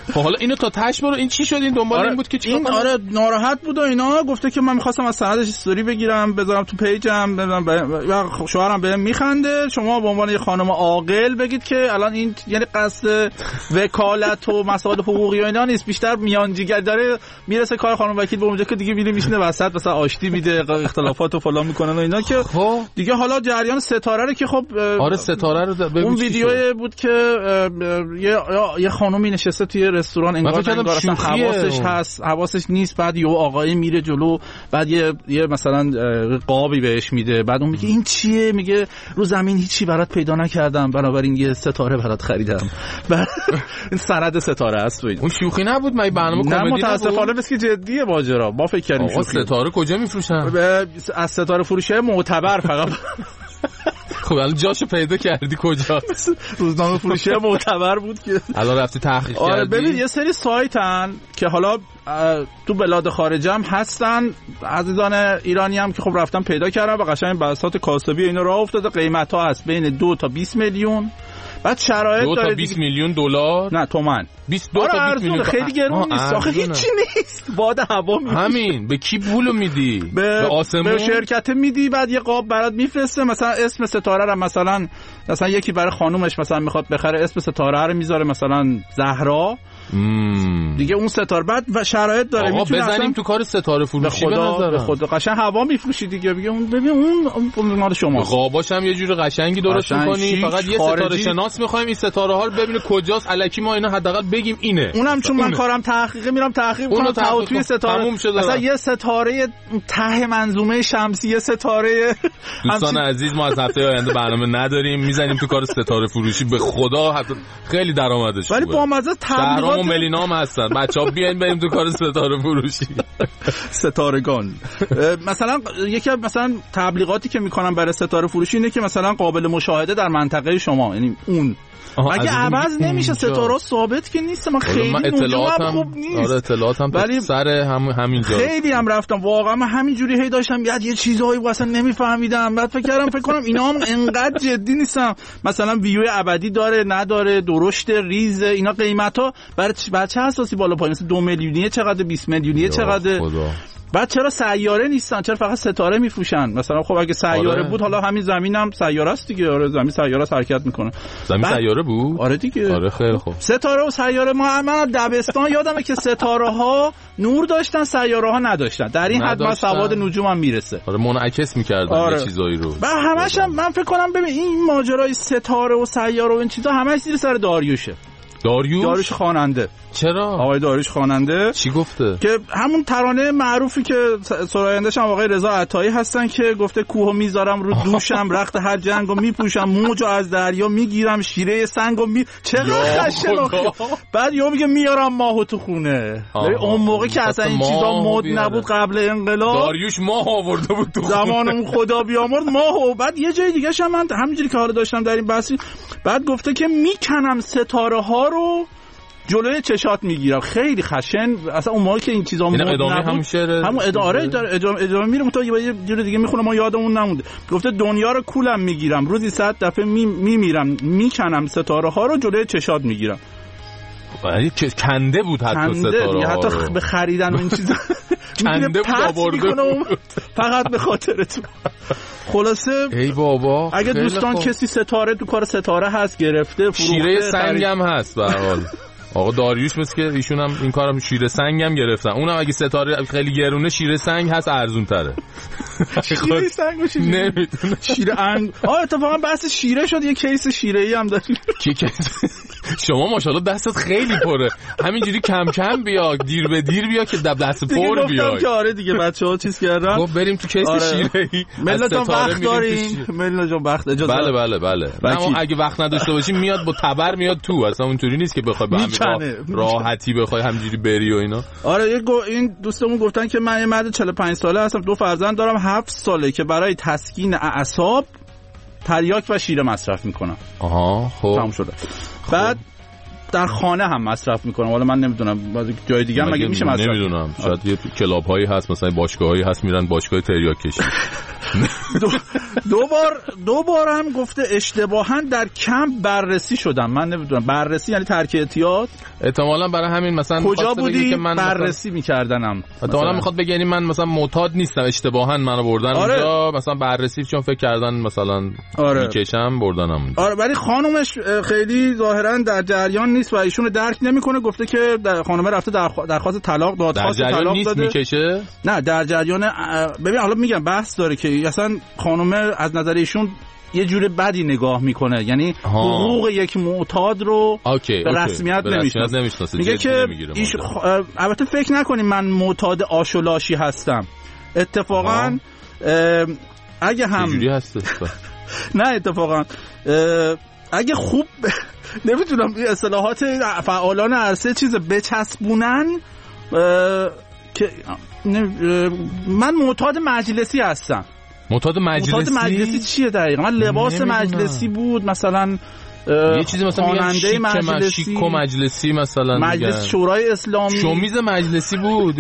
حالا اینو تا تاش برو این چی شد؟ این دنبال این بود که این ناراحت بود و اینا، گفته که من می‌خواستم از سندش استوری بگیرم بذارم تو پیجم، و شوهرم بهم میخنده. شما به عنوان یه خانم عاقل بگید که الان این یعنی قصد وکالت و مسائل حقوقی و اینا نیست، بیشتر میانجیگر داره میرسه کار خانم وکیل به اونجا که دیگه میشینه وسط مثلا آشتی میده، اختلافات و فلان میکنن و اینا که دیگه حالا جریان ستاره رو که خب آره ستاره رو اون ویدیویی بود که یه خانومی نشسته توی رستوران انگار حواسش نیست، بعد یه آقایی میره جلو، بعد یه مثلا قابی بهش میده، بعد اون میگه این چیه؟ میگه رو زمین هیچی برات پیدا نکردم بنابراین یه ستاره برات خریدم. این سند ستاره است. اون شوخی نبود؟ من برنامه کمدی نبود. متاسفانه بس که جدیه ماجرا. ما فکر کردیم شوخی. ستاره کجا میفروشن؟ از ستاره فروشی معتبر فقط. خب الان جاشو پیدا کردی کجاست؟ روزنامه فروشی معتبر بود که الان رفتی تحقیق کردی. ببین یه سری سایتن که حالا تو بلاد خارج هم هستن، عزیزان ایرانی هم که خب رفتن پیدا کردن و قشنگ بساط کاسبی اینا راه افتاده. قیمت ها هست بین 2 تا 20 میلیون. بعد شرایط 2 تا 20 میلیون دلار؟ نه تومان. 22 تا 20 میلیون خیلی گرون نیست. آخه هیچی نیست. باد هوا میشه. همین. به کی پولو میدی؟ به آسمون. به شرکت میدی، بعد یه قاب برات میفرسته، مثلا اسم ستاره رو مثلا یکی برای خانومش مثلا میخواد بخره، اسم ستاره رو میذاره مثلا زهرا. دیگه اون ستاره بعد و شرایط داره میتونه بزنیم تو کار ستاره فروشی. به خدا قشنگ هوا میفروشی دیگه. بگه اون ببین اون مال شما. قاباش هم یه جوری قشنگی درست می‌کنی، فقط یه ستاره شناس می‌خوایم این ستاره ها رو ببینه کجاست، الکی ما اینا حداقل بگیم اینه. اونم چون من کارم تحقیقی میرم تحقیق کنم توی ستاره مثلا یه ستاره ته منظومه شمسی، ستاره. دوستان عزیز ما از هفته آینده برنامه نداریم، میزنیم تو کار ستاره فروشی. به خدا حتی خیلی درآمدش ولی با مزه تبلیغات و ملینام هستن. بچه‌ها بیاین بریم تو کار ستاره فروشی. ستارگان مثلا یکی مثلا تبلیغاتی که میکنن برای ستاره فروشی اینه که مثلا قابل مشاهده در منطقه شما، یعنی اون اگه عوض نمیشه ستاره ثابت که نیست. من خیلی اطلاعاتم خوب نیست. آره اطلاعاتم ولی سر همینجا خیلی هم رفتم واقعا من همینجوری هی داشتم یه چیزایی اصلا نمیفهمیدم. بعد فکر کنم اینا هم انقدر جدی نیستم. مثلا ویو ابدی داره نداره، درشت ریز، اینا قیمتا برای چه اساسی بالا پایین؟ مثلا 2 میلیونیه چقدر، 20 میلیونیه چقدر؟ بعد چرا سیاره نیستن؟ چرا فقط ستاره میفروشن؟ مثلا خب اگه سیاره بود حالا همین زمین هم سیاره است دیگه. آره زمین سیاره است حرکت میکنه. زمین سیاره بود؟ آره دیگه. آره خیلی خوب. ستاره و سیاره من دبستان یادمه که ستاره ها نور داشتن، سیاره ها نداشتن. در این حد ما سواد نجوم هم میرسه. آره منعکس میکردن یه چیزایی رو. و همش هم من فکر کنم ببین این ماجرای ستاره و سیاره و این چیزا همش زیر سر داریوشه. داریوش خواننده. چرا؟ آقای داریوش خواننده چی گفته؟ که همون ترانه معروفی که سرایندش هم آقای رضا عطایی هستن که گفته کوهو میذارم رو دوشم، رخت هر جنگو میپوشم، موجو از دریا میگیرم، شیره سنگو چقدر خشن. بعد یهو میگه میارم ماهو تو خونه. اون موقع که اصلا این چیزا مد نبود قبل انقلاب، داریوش ماه آورده بود تو زمان اون خدا بیامرد ماهو. بعد یه جای دیگه هم من همینجوری که حالا داشتم در این بحث، بعد گفته که میکنم ستاره ها رو جلوی چشات میگیرم. خیلی خشن. اصلا اون موقع که این چیزا مود نبود همون اداره میرم تا یه جور دیگه میخونم ما یادمون نمونده. گفته دنیا رو کولم میگیرم، روزی 100 دفعه میمیرم، میکنم ستاره ها رو جلوی چشات میگیرم. یعنی کنده بود حتی ستاره ها حتی به خریدن و این چیزا کنده بود آورده فقط به خاطر تو. خلاصه ای بابا اگه دوستان کسی ستاره تو کار ستاره هست گرفته، شیره سنگ هم هست به هر حال. آقا داریوش مثل که ایشون هم این کارم شیره سنگ هم گرفتن. اونم اگه ستاره خیلی گرونه شیره سنگ هست ارزون تره. شیره سنگ باشه نمیدونم. شیره انگ. اتفاقا بحث شیره شد، یه کیس شیره‌ای هم داریم. کی کیس؟ شما ماشاءالله دستت خیلی پره. همینجوری کم کم بیا، دیر به دیر بیا که دست پر بیای. که آره دیگه بچه‌ها چیز کردن. خب بریم تو کیس شیره‌ای. ملا جان وقت داریم. ملا جان وقت اجازه. بله. اما اگه وقت نداشته باشیم میاد با تبر میاد تو. اصلا اونطوری نیست که بخوای راحتی بخوای همینجوری بری و اینا. آره این دوستمون گفتن که من یه مرد 45 ساله هستم، 2 فرزند دارم، 7 ساله که برای تسکین اعصاب تریاک و شیره مصرف میکنم. آها خب تموم شده. بعد در خانه هم مصرف میکنم. حالا من نمیدونم جای دیگه هم مگه میشه مصرف؟ نمیدونم. شاید یه کلاب هایی هست مثلا باشگاه هایی هست میرن باشگاه تریاک کشی. دو بار هم گفته اشتباها در کمپ بررسی شدم. من نمیدونم بررسی یعنی ترک اعتیاد؟ احتمالاً برای همین مثلا کجا بودی که من بررسی می‌کردنم. احتمالاً میخواد بگه یعنی من مثلا معتاد نیستم، اشتباها منو بردن اونجا مثلا بررسی، چون فکر کردن مثلا میکشم بردنم اونجا. آره ولی خانومش خیلی ظاهرا در جریان نیست و ایشونو درک نمیکنه. گفته که خانومه رفته درخواست طلاق دادخواست طلاق داده. میکشه؟ نه در جریان. ببین حالا میگم بحث داره که اصلا خانومه از نظر ایشون یه جور بدی نگاه میکنه، یعنی حقوق یک معتاد رو به رسمیت نمیشناسه. میگه که البته فکر نکنیم من معتاد آشولاشی هستم. اتفاقا اگه هم چجوری هست؟ نه اتفاقا اگه خوب نمیتونم اصطلاحات فعالان عرصه چیز بچسبونن که من معتاد مجلسی هستم. معتاد مجلسی چیه دقیقا؟ من لباس مجلسی بود مثلا، یه چیزی مثلا خواننده مجلسی مثلا مجلس شورای اسلامی، شومیز مجلسی بود.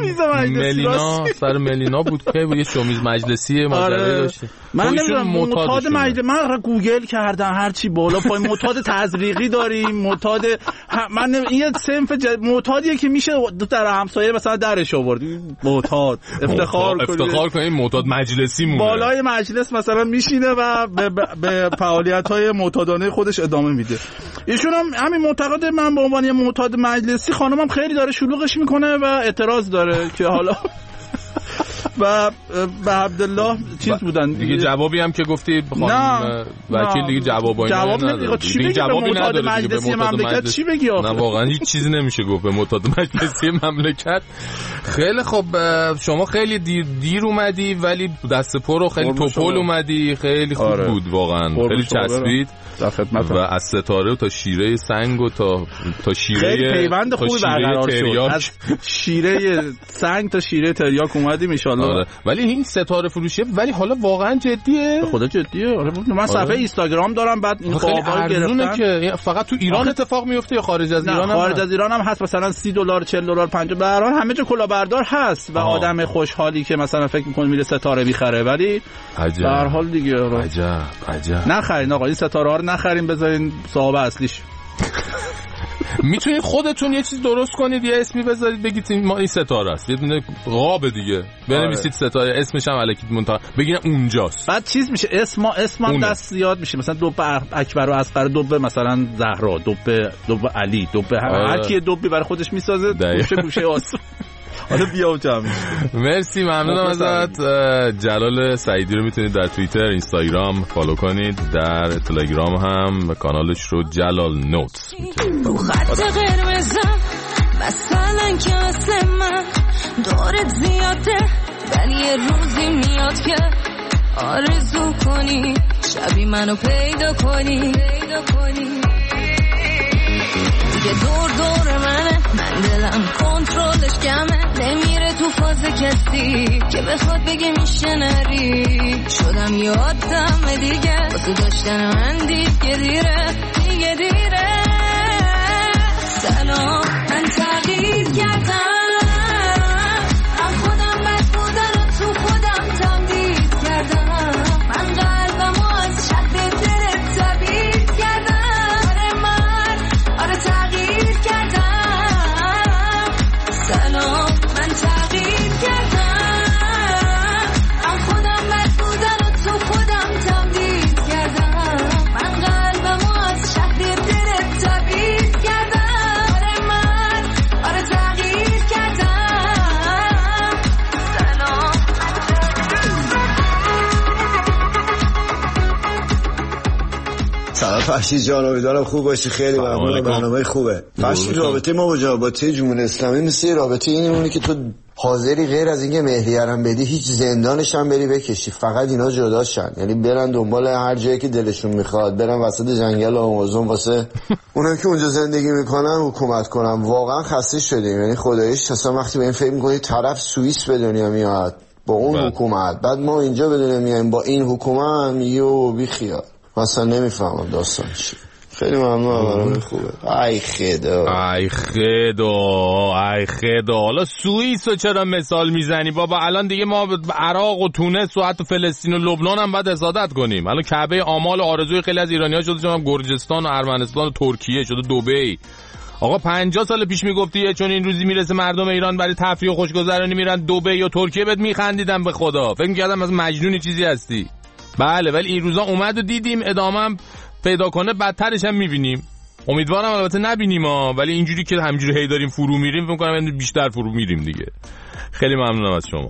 ملینا سر ملینا بود که یه شومیز مجلسی ماجرا داشته. من نمیدونم معتاد مجلسی. من گوگل کردم هر چی بالا پای معتاد تزریقی داریم، معتاد من این صنف معتادیه که میشه در همسایه مثلا درش آورد. معتاد افتخار کنیم معتاد مجلسی مونه، بالای مجلس مثلا میشینه و به فعالیت‌های معتادانه خودش ادامه میده. ایشون هم همین معتقد من به عنوان معتاد مجلسی. خانمم خیلی داره شلوغش میکنه و اعتراض داره که حالا و به عبدالله چیز بودن دیگه. جوابی هم که گفتی خانم وکیل دیگه جوابی نداره. چی بگی به معتاد مجلسی مملکت؟ چی بگی آخه؟ نه واقعا هیچ چیزی نمیشه گفت به معتاد مجلسی مملکت. خیلی خب شما خیلی دیر اومدی ولی دست پر و خیلی توپل اومدی. خیلی خوب بود واقعا، خیلی چسبید و از ستاره تا شیره سنگ و تا شیره خیلی پیوند خوبی برقرار شد. از شیره سنگ تا شیره تریاک اومدیم ان شاءالله. ولی این ستاره فروشیه ولی حالا واقعا جدیه. خدا جدیه. من صفحه اینستاگرام دارم، بعد این قابا گرفتن که فقط تو ایران اتفاق میفته یا خارج از ایران هم؟ خارج از ایران هم هست. مثلا $30 $40 $50 به هر حال همه جا کلاهبردار هست و آدم خوشحالی که مثلا فکر می‌کنه میره ستاره می‌خره. ولی به هر حال دیگه عجب نخرین آقا، این ستاره ها رو نخرین، بذارین صاحب اصلیش. میتونید خودتون یه چیز درست کنید، یه اسمی بذارید بگید ما این ستاره است، یه دونه قاب دیگه بنویسید ستاره، اسمش هم الکی منتها بگین اونجاست. بعد چیز میشه اسم دست زیاد میشه، مثلا دب اکبر و اصغر، دب مثلا زهرا، دب علی، دب هر کی دبی برای خودش میسازه گوشه آسون. حالا بیا جمع. مرسی، ممنونم ازت. جلال سعیدی رو میتونید در توییتر، اینستاگرام فالو کنید، در تلگرام هم کانالش رو جلال نوتس. خط قرمزم مثلا که اصل من دارت زیاده، ولی یه روزی میاد که آرزو کنی شبی منو پیدا کنی. یه دور منه، من دلم کنترلش کمه، نمیره تو فاز کسی که بخواد بگه میشه نری. شدم یه آدم دیگه واسه داشتن من دیگه دیره. سلام، من تغییر کردم، من خودم بد بودن و تو خودم تمدید کردم. من قلبمو از شد دلت تبید کردم. آره تغییر کردم. سلام، من تغییر کردم، من خودم بد بودن و تو خودم تمدید کردم. من قلبمو از شد دلت تبید کردم. آره تغییر کردم. سلام. سلام فرشید جان، امیدوارم خوب باشی. خیلی ممنون، برنامه خوبه. فرشید رابطه ما با رابطه جمهوری اسلامی مثل رابطه اینمونه که تو حاضری غیر از اینکه مهریه‌ام بدی هیچ زندانش هم بری بکشی، فقط اینا جداشن، یعنی برن دنبال هر جایی که دلشون میخواد، برن وسط جنگل آمازون واسه اونایی که اونجا زندگی میکنن حکومت کنن. واقعا خسته شدیم، یعنی خداییش اصلا وقتی به این فکر میکنی طرف سوئیس به دنیا میاد با اون حکومت، بعد ما اینجا به دنیا میایم با این حکومت، میگه بی خیال. مثلا نمیفهمم داستان چیه. خیلی ممنون، برنامه خوبه. ای خدا. حالا سوئیس رو چرا مثال میزنی بابا؟ الان دیگه ما عراق و تونس و حتی فلسطین و لبنان هم باید حسادت کنیم. الان کعبه آمال و آرزوی خیلی از ایرانی‌ها شده چون گرجستان و ارمنستان و ترکیه شده دبی. آقا 50 سال پیش میگفتی چون این روزی میرسه مردم ایران برای تفریح و خوشگذرانی میرن دبی و ترکیه، بهت میخندیدم به خدا، فکر می‌کردم از مجنونی چیزی هستی. بله، ولی این روزا اومد و دیدیم، ادامه پیدا کنه بدترش هم میبینیم. امیدوارم البته نبینیم ولی اینجوری که همینجوری هی داریم فرو میریم فکر کنم بیشتر فرو میریم دیگه. خیلی ممنونم از شما.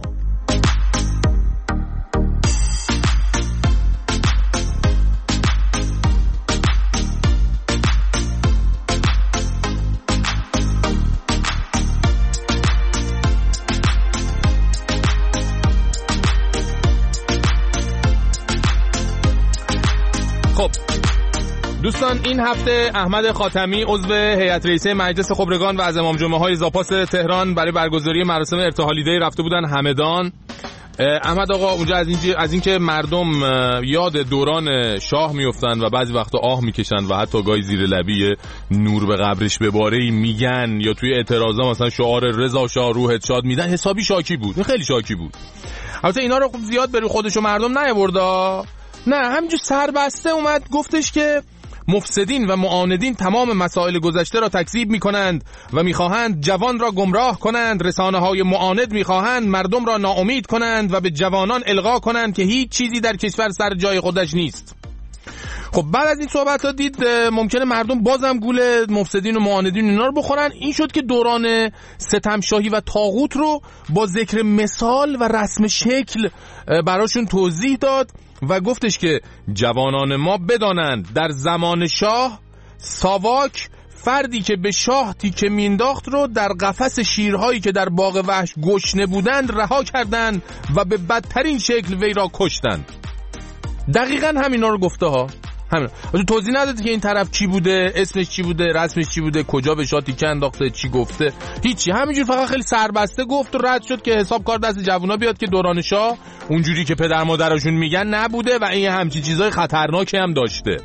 خب دوستان، این هفته احمد خاتمی عضو هیئت رئیسه مجلس خبرگان و از امام جمعه های زاپاس تهران برای برگزاری مراسم ارتحالی دی رفته بودن همدان. احمد آقا اونجا از اینکه مردم یاد دوران شاه میافتن و بعضی وقتا آه میکشن و حتی گاهی زیر لبی نور به قبرش بباره میگن یا توی اعتراضا مثلا شعار رضا شاه روحت شاد میدن، حسابی شاکی بود، خیلی شاکی بود. البته اینا رو زیاد بر خودشو مردم نیاوردا، نه همینجور سربسته اومد گفتش که مفسدین و معاندین تمام مسائل گذشته را تکذیب می‌کنند و می‌خواهند جوان را گمراه کنند. رسانه‌های معاند می‌خواهند مردم را ناامید کنند و به جوانان القا کنند که هیچ چیزی در کشور سر جای خودش نیست. خب بعد از این صحبت‌ها دید ممکنه مردم بازم گول مفسدین و معاندین اینا رو بخورن. این شد که دوران ستمشاهی و طاغوت رو با ذکر مثال و رسم شکل براشون توضیح داد و گفتش که جوانان ما بدانند در زمان شاه ساواک فردی که به شاه تیکه مینداخت رو در قفس شیرهایی که در باغ وحش گشنه بودند رها کردند و به بدترین شکل وی را کشتند. دقیقاً همینا رو گفته ها، همین. توضیح نداده که این طرف چی بوده، اسمش چی بوده، رسمش چی بوده، کجا به شاه تیکه انداخته، چی گفته، هیچی. همینجور فقط خیلی سربسته گفت و رد شد که حساب کار دست جوونا بیاد که دوران شاه اونجوری که پدر مادرشون میگن نبوده و این همچین چیزای خطرناکی هم داشته.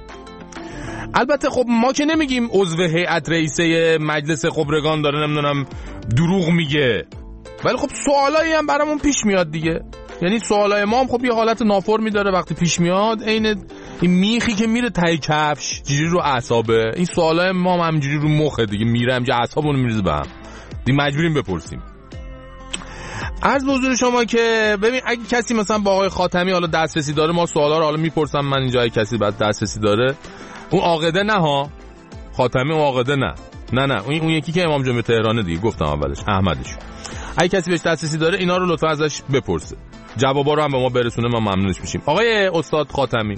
البته خب ما که نمیگیم عضو هیئت رئیسه مجلس خبرگان داره نمیدونم دروغ میگه، ولی خب سوالایی هم برامون پیش میاد دیگه. یعنی سوالای ما هم خب یه حالت نافرمی داره وقتی پیش میاد، این میخی که میره ته کفش جوری رو اعصابه، این سوالای ما هم همینجوری رو مخه دیگه، میره همینجوری اعصابمون میریزه به هم دیگه، مجبوریم بپرسیم. عرض به حضور شما که ببین اگه کسی مثلا با آقای خاتمی حالا دسترسی داره، ما سوالا رو حالا میپرسم من اینجا، اگه کسی بعد دسترسی داره، اون عاقده نه ها، خاتمی اون عاقده نه اون یکی که امام جمعه تهرانه دیگه، گفتم اولش احمدش. اگه کسی بهش دسترسی داره اینا رو لطفا ازش بپرسه، جوابا رو هم به ما برسونه، ما ممنونش میشیم. آقای استاد خاتمی،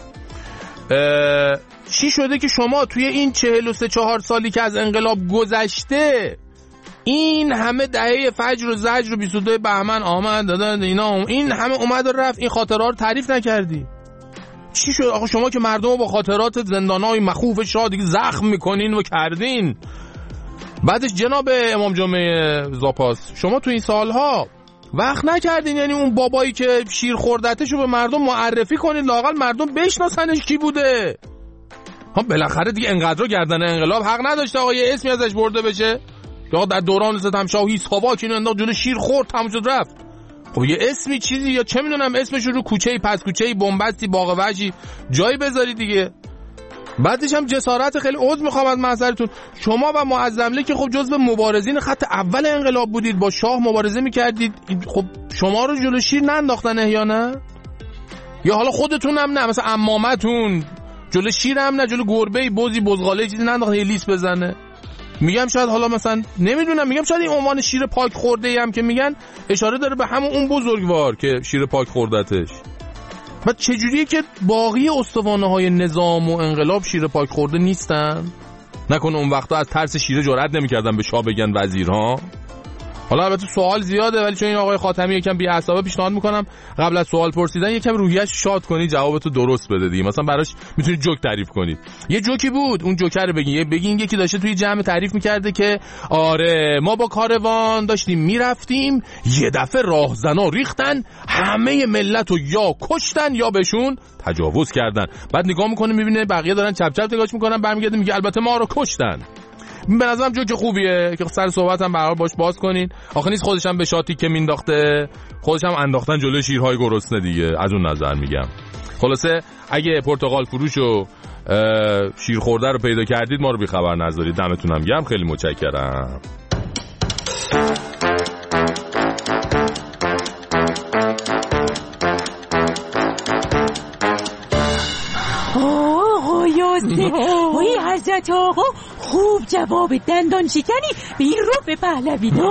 چی شده که شما توی این 43-4 سالی که از انقلاب گذشته این همه دهه فجر و زجر و 22 بهمن آمد دادن اینا، این همه اومد و رفت، این خاطرها رو تعریف نکردی؟ چی شد آخه شما که مردم رو با خاطرات زندانهای مخوف شاه دیگه زخم میکنین و کردین؟ بعدش جناب امام جمعه زاپاس شما تو این سالها وقت نکردین یعنی اون بابایی که شیر خوردتشو به مردم معرفی کنین، لااقل مردم بشناسنش کی بوده. ها بالاخره دیگه انقدر گردن انقلاب حق نداشته آقا یه اسمی ازش برده بشه که آقا در دوران ستمشاهی ساواک اینو انداخت جلو شیر خورد تموم شد رفت. خب یه اسمی چیزی یا چه میدونم اسمش رو کوچه‌ای پس کوچه‌ای بنبستی باغ وحشی جایی بذاری دیگه. بعدش هم جسارت خیلی عذر میخوام از محضرتون، شما و معظمله که خب جزو مبارزین خط اول انقلاب بودید، با شاه مبارزه میکردید، خب شما رو جلو شیر ننداختن احیانا؟ یا حالا خودتون هم نه، مثلا عمامتون جلو شیر هم نه، جلو گربه بزی بزغاله چیزی ننداختن یه لیست بزنه؟ میگم شاید حالا مثلا نمیدونم، میگم شاید این عنوان شیر پاک خورده ای هم که میگن اشاره داره به همون اون بزرگوار که شیر پاک خوردتش. بعد چجوریه که باقی استوانه‌های نظام و انقلاب شیر پاک خورده نیستن؟ نکنه اون وقتا از ترس شیر جرئت نمی‌کردن به شاه بگن وزیرها؟ حالا البته سوال زیاده، ولی چون این آقای خاتمی یکم بی‌عصابه پیشنهاد میکنم قبل از سوال پرسیدن یکم روحیه‌اش شاد کنی، جوابتو درست بده دیگه. مثلا براش میتونید جوک تعریف کنید. یه جوکی بود، اون جوکر رو بگین یکی داشته توی جمع تعریف میکرده که آره ما با کاروان داشتیم میرفتیم، یه دفعه راهزنا ریختن، همه ملتو یا کشتن یا بهشون تجاوز کردن. بعد نگاه میکنه میبینه بقیه دارن چپ چپ نگاهش میکنن، برمیگرده میگه البته ما رو کشتن. به نظرم جوک خوبیه که سر صحبت هم برای باش باز کنین. آخه نیست خودش هم به شاتی که مینداخته، خودش هم انداختن جلوی شیرهای گرسنه دیگه، از اون نظر میگم. خلاصه اگه پرتقال فروش و شیر خورده رو پیدا کردید ما رو بی خبر نذارید. دمتونم گرم، خیلی متشکرم. وای حضرت آقا خوب جواب دندان شکنی به این رب پهلوی داد.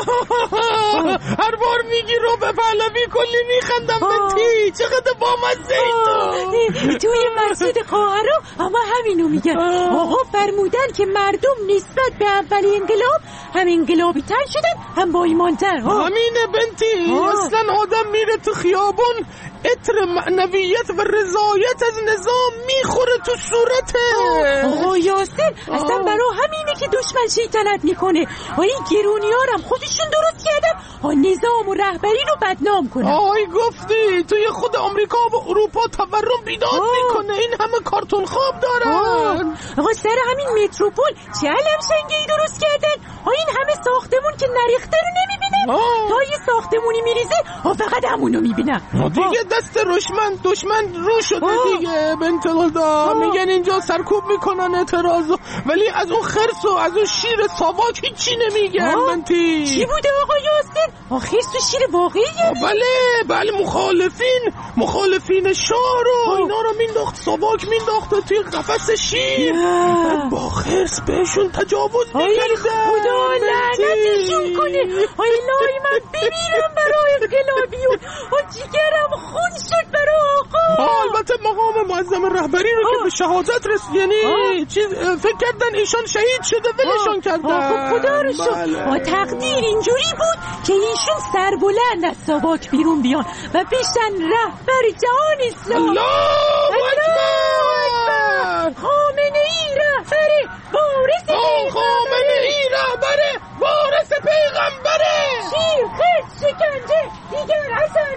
هر بار میگی رب پهلوی کلی میخندم بنتی، چقدر بامزه ای توی مسجد خواهرا اما همینو میگن. آقا فرمودن که مردم نسبت به اولی انقلاب هم انقلابی تر شدن هم با ایمان تر. همینه بنتی، اصلا آدم میره تو خیابون عطر معنویت و رضایت از نظام میخوره تو صورته. آقا یاسر اصلا برای همینه که دشمن شیطنت میکنه. این گرونیارم خودشون درست کردن نظام و رهبری رو بدنام کنن. آی گفتی توی خود آمریکا و اروپا تورم بیداد میکنه، این همه کارتون خواب دارن. آقا سر همین متروپول چه علم سنگی درست کردن. این همه ساختمون که نریخته رو نمیبینن، تا یه ساختمونی میریزه فقط همونو میبینن. دیگه دست دشمن رو شده دیگه. بنت الهدا میگن اینجا سرکوب میکنن اعتراض، ولی از اون خرس و از اون شیر ساواک هیچی نمیگن. بنتی چی بوده آقا یاسر؟ خرس و شیر واقعیه؟ بله مخالفین شاه رو اینا رو مینداخت، ساواک مینداخته توی قفس شیر، با خرس بهشون تجاوز میکردن. خدا لعنتشون کنه. الهی من بمیرم برای انقلابیون، جیگرم خون شد برای آقا. البته مقام معظم رهبری رو که به شهادت رسید، یعنی فکر کردن ایشان شهید شده ولشون کردن. خدا رو شکر. تقدیر اینجوری بود که ایشون سربلند از ساواک بیرون بیان و بشن رهبر جهان اسلام. الله اکبر. خامنه ای رهبره، وارث پیغمبره. شیر خرس شکنجه دیگر اثر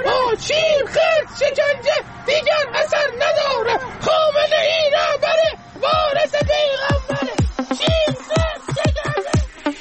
نداره. خامنه ای رهبره، وارث پیغمبره. شیر خرس شکنجه.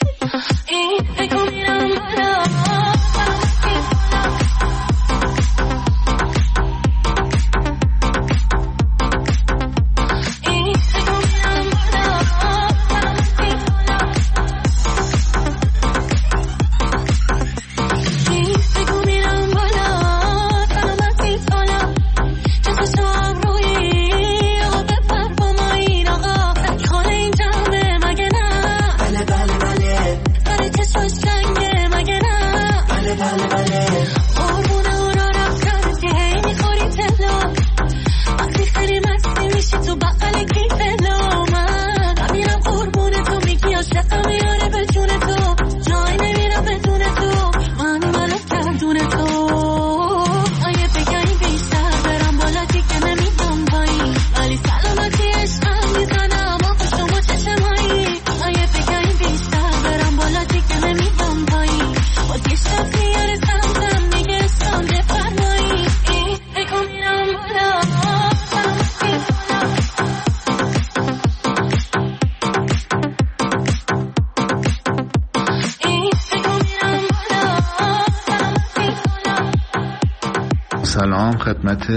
سلام خدمت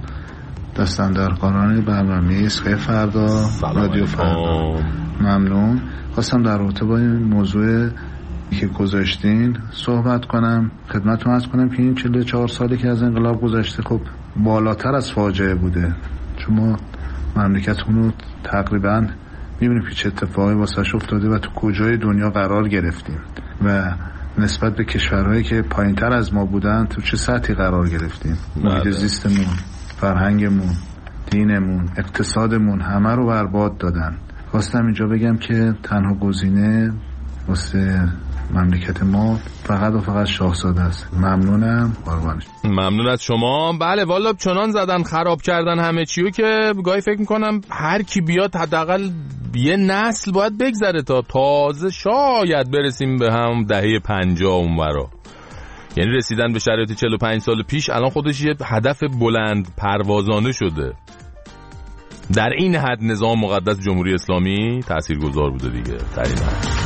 دستاندرکاران برنامه ایستگاه فردا رادیو فردا. ممنون. خواستم در رابطه با این موضوع که گذاشتین صحبت کنم. خدمتتون عرض کنم که این 44 سالی که از انقلاب گذشته خب بالاتر از فاجعه بوده، چون ما مملکتمون رو تقریبا میبینیم که چه اتفاقی واسش افتاده و تو کجای دنیا قرار گرفتیم و نسبت به کشورهایی که پایینتر از ما بودن تو چه سطحی قرار گرفتیم. محیط زیستمون، فرهنگمون، دینمون، اقتصادمون همه رو برباد دادن. خواستم اینجا بگم که تنها گزینه واسه مملکت ما فقط و فقط شاهزاده است. ممنونم، قربانش. ممنون از شما. بله والا چنان زدن خراب کردن همه چیو که گاهی فکر میکنم هر کی بیاد حداقل یه نسل باید بگذره تا تازه شاید برسیم به هم دهه 50 اونورا. یعنی رسیدن به شرایط 45 سال پیش الان خودش یه هدف بلند پروازانه شده. در این حد نظام مقدس جمهوری اسلامی تاثیرگذار بوده دیگه در این حد.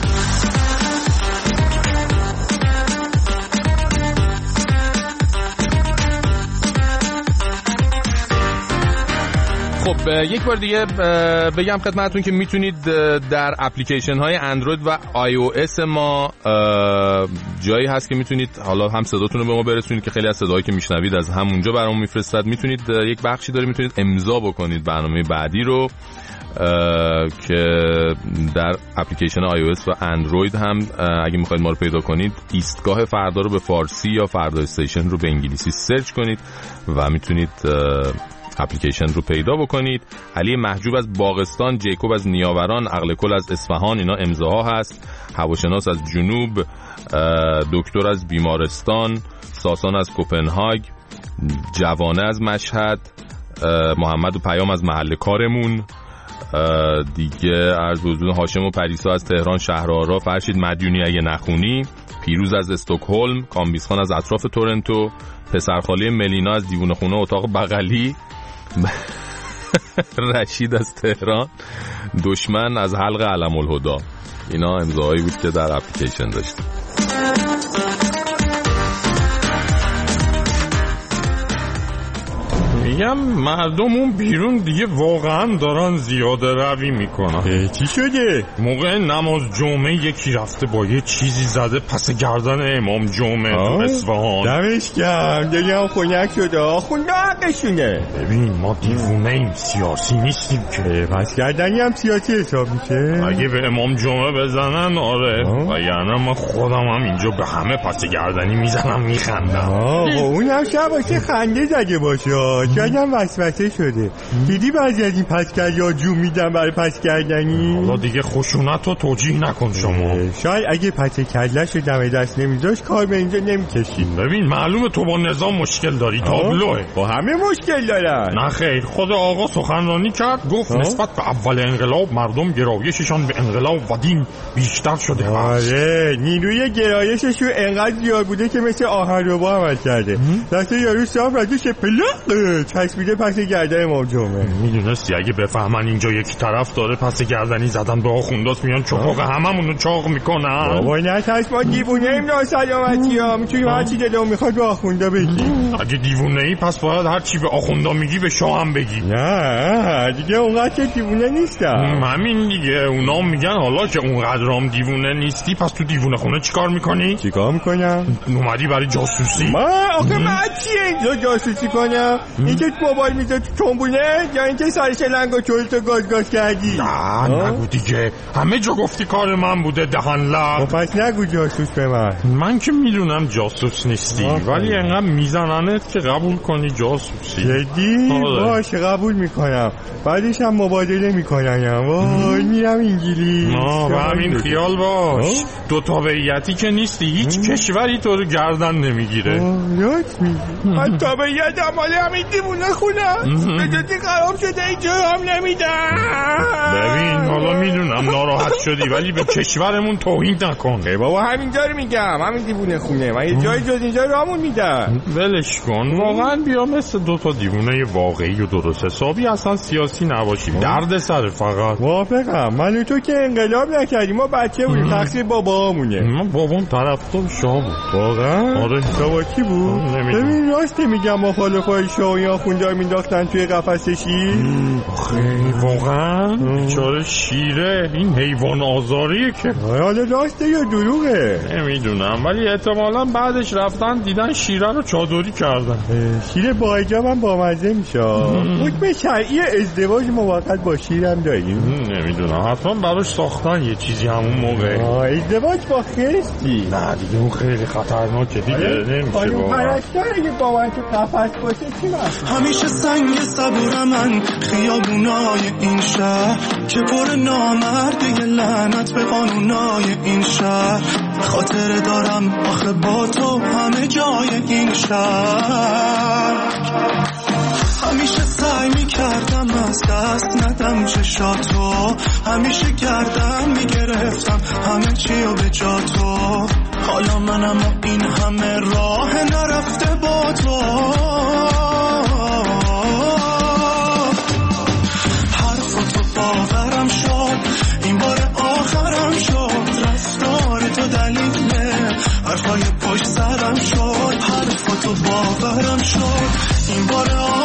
خب یک بار دیگه بگم خدمتتون که میتونید در اپلیکیشن های اندروید و آی او اس ما جایی هست که میتونید حالا هم صداتون رو به ما برسونید که خیلی از صداهایی که میشنوید از همونجا برامون میفرستاد. میتونید یک بخشی داره میتونید امضا بکنید برنامه بعدی رو که در اپلیکیشن آی او اس و اندروید هم اگه میخواید ما رو پیدا کنید ایستگاه فردا رو به فارسی یا فردا استیشن رو به انگلیسی سرچ کنید و میتونید اپلیکیشن رو پیدا بکنید. علی محجوب از باغستان، جیکوب از نیاوران، عقل کل از اصفهان اینا امضاها هست. هواشناس از جنوب، دکتر از بیمارستان، ساسان از کوپنهاگ، جوانه از مشهد، محمد و پیام از محل کارمون، دیگه عرض حضور هاشم و پریسا از تهران شهرآرا، فرشید مدیونی اگه نخونی، پیروز از استکهلم، کامبیز خان از اطراف تورنتو، پسرخاله ملینا از دیوونه خونه اتاق بغلی، رشید از تهران، دشمن از حلق علم الهدا. اینا امضاهایی بود که در اپلیکیشن داشتیم. میگم مردم اون بیرون دیگه واقعا دارن زیاده روی میکنن. چی شده؟ موقع نماز جمعه یکی رفته با یه چیزی زده پس گردن امام جمعه تو اصفهان. دمش گرم، دیگه خونک شده، آخونده حقشونه. ببین ما دیوونه ایم، سیاسی نیستیم که. پس گردنی هم سیاسی حساب میشه؟ اگه به امام جمعه بزنن آره، وگرنه من خودم هم اینجا به همه پس گردنی میزنم میخندم. اون هم شب باشه خنده زده باشه، شاید هم وسوسه شده. دیدی بعضی از این پسگردی جون میدن برای پس کردنی؟ حالا دیگه خشونت رو توجیه نکن شما. شاید اگه پس کلش رو دم دست نمیذاش کار به اینجا نمیکشیم. ببین معلومه تو با نظام مشکل داری، تابلوه. با همه مشکل دارن. نه خیر، خود آقا سخنرانی کرد گفت نسبت به اول انقلاب مردم گرایششان به انقلاب و دین بیشتر شده. آره نیروی گرایششون انقدر زیاد بوده که مثل آهنربا عمل کرده. دست یارو صاحب راجوش پلاق چسبیده پس گردن امام جمعه. میدونستی اگه بفهمن اینجا یک طرف داره پس گردنی زدن به آخونداست میان چاق هممونو چاق میکنن. بابا نه تاش ما دیوونه ایم ناسلامتی ها، میتونیم هر چی دلمون میخواد به آخوندا بگیم. اگه دیوونه ای پس باید هر چی به آخوندا میگی به شاه هم بگی. نه دیگه اونقدر که دیوونه نیستم. همین دیگه، اونا میگن حالا که اونقدرام دیوونه نیستی پس تو دیوونه خونه چیکار میکنی؟ چیکار میکنم؟ اومدی برای جاسوسی. ما آخه من چیه اینجا جاسوسی کنم؟ اینکه موبایل میذاری تو تنبونه یا اینکه سرش لنگو چولتو گاز کردی؟ نه نگو دیگه، همه جا گفتی کار من بوده دهن لب. پس نگو جاسوس به من که میدونم جاسوس نیستی ولی انقدر میزننت که قبول کنی جاسوسی. جدی؟ باشه قبول میکنم، بعدش هم مبادله میکنم. وای میرم انگلیس. و همین خیال باش دو تابعیتی که نیستی، هیچ کشوری تو رو گردن نمیگیره. یاد میگی من تابعیتم مالی همین دیوونه خونم بجاتی خراب شده اینجا هم نمیدم. ببین حالا میدونم ناراحت شدی ولی به کشورمون توهین نکن. بابا همینجا رو میگم، همین دیوونه خونه من یه جای جز اینجا رامون میدم. ولش کن واقعا، بیا مثل دوتا دیوونه واقعی و درست حسابی اصلا سیاسی نباشیم، درد سر فقط. موافقم، من و تو که انقلاب نکردیم، ما بچه بودیم، تقصیر بابامونه. من بابام طرفدار شاه بود. واقعا؟ آره. بابا کی بود؟ ببین راست میگم ما خالقای شاه یا خوندار مینداختن توی قفسشی. خیلی واقعا بیچاره شیره، این حیوان آزاریه که. حالا راسته یا دروغه نمیدونم ولی احتمالاً بعدش رفتن دیدن شیره رو چادری کردن. شیر با حجاب هم بامزه میشه. حکم شرعی ازدواج موقت با شیرم داریم؟ نمیدونم، حتما براش ساختن یه چیزی همون موقع. ازدواج با خرستی؟ نه دیگه اون خیلی خطرناکه دیگه، نمیشه با پرستار اگه با من تو قفس باشه چی مثلا؟ همیشه سنگ صبور من خیابونای این شهر که پر نامرده لعنت به قانونای این شهر. خاطره دارم آخه با تو همه جای این شهر. همیشه سعی میکردم از دست ندم چشاتو، همیشه گردم میگرفتم همه چیو به جا تو. حالا منم و این همه راه نرفته با تو. حرفتو باورم شد، این بار آخرم شد. رفتار تو دلیل حرفای پشت سرم شد. حرفتو باورم شد، این بار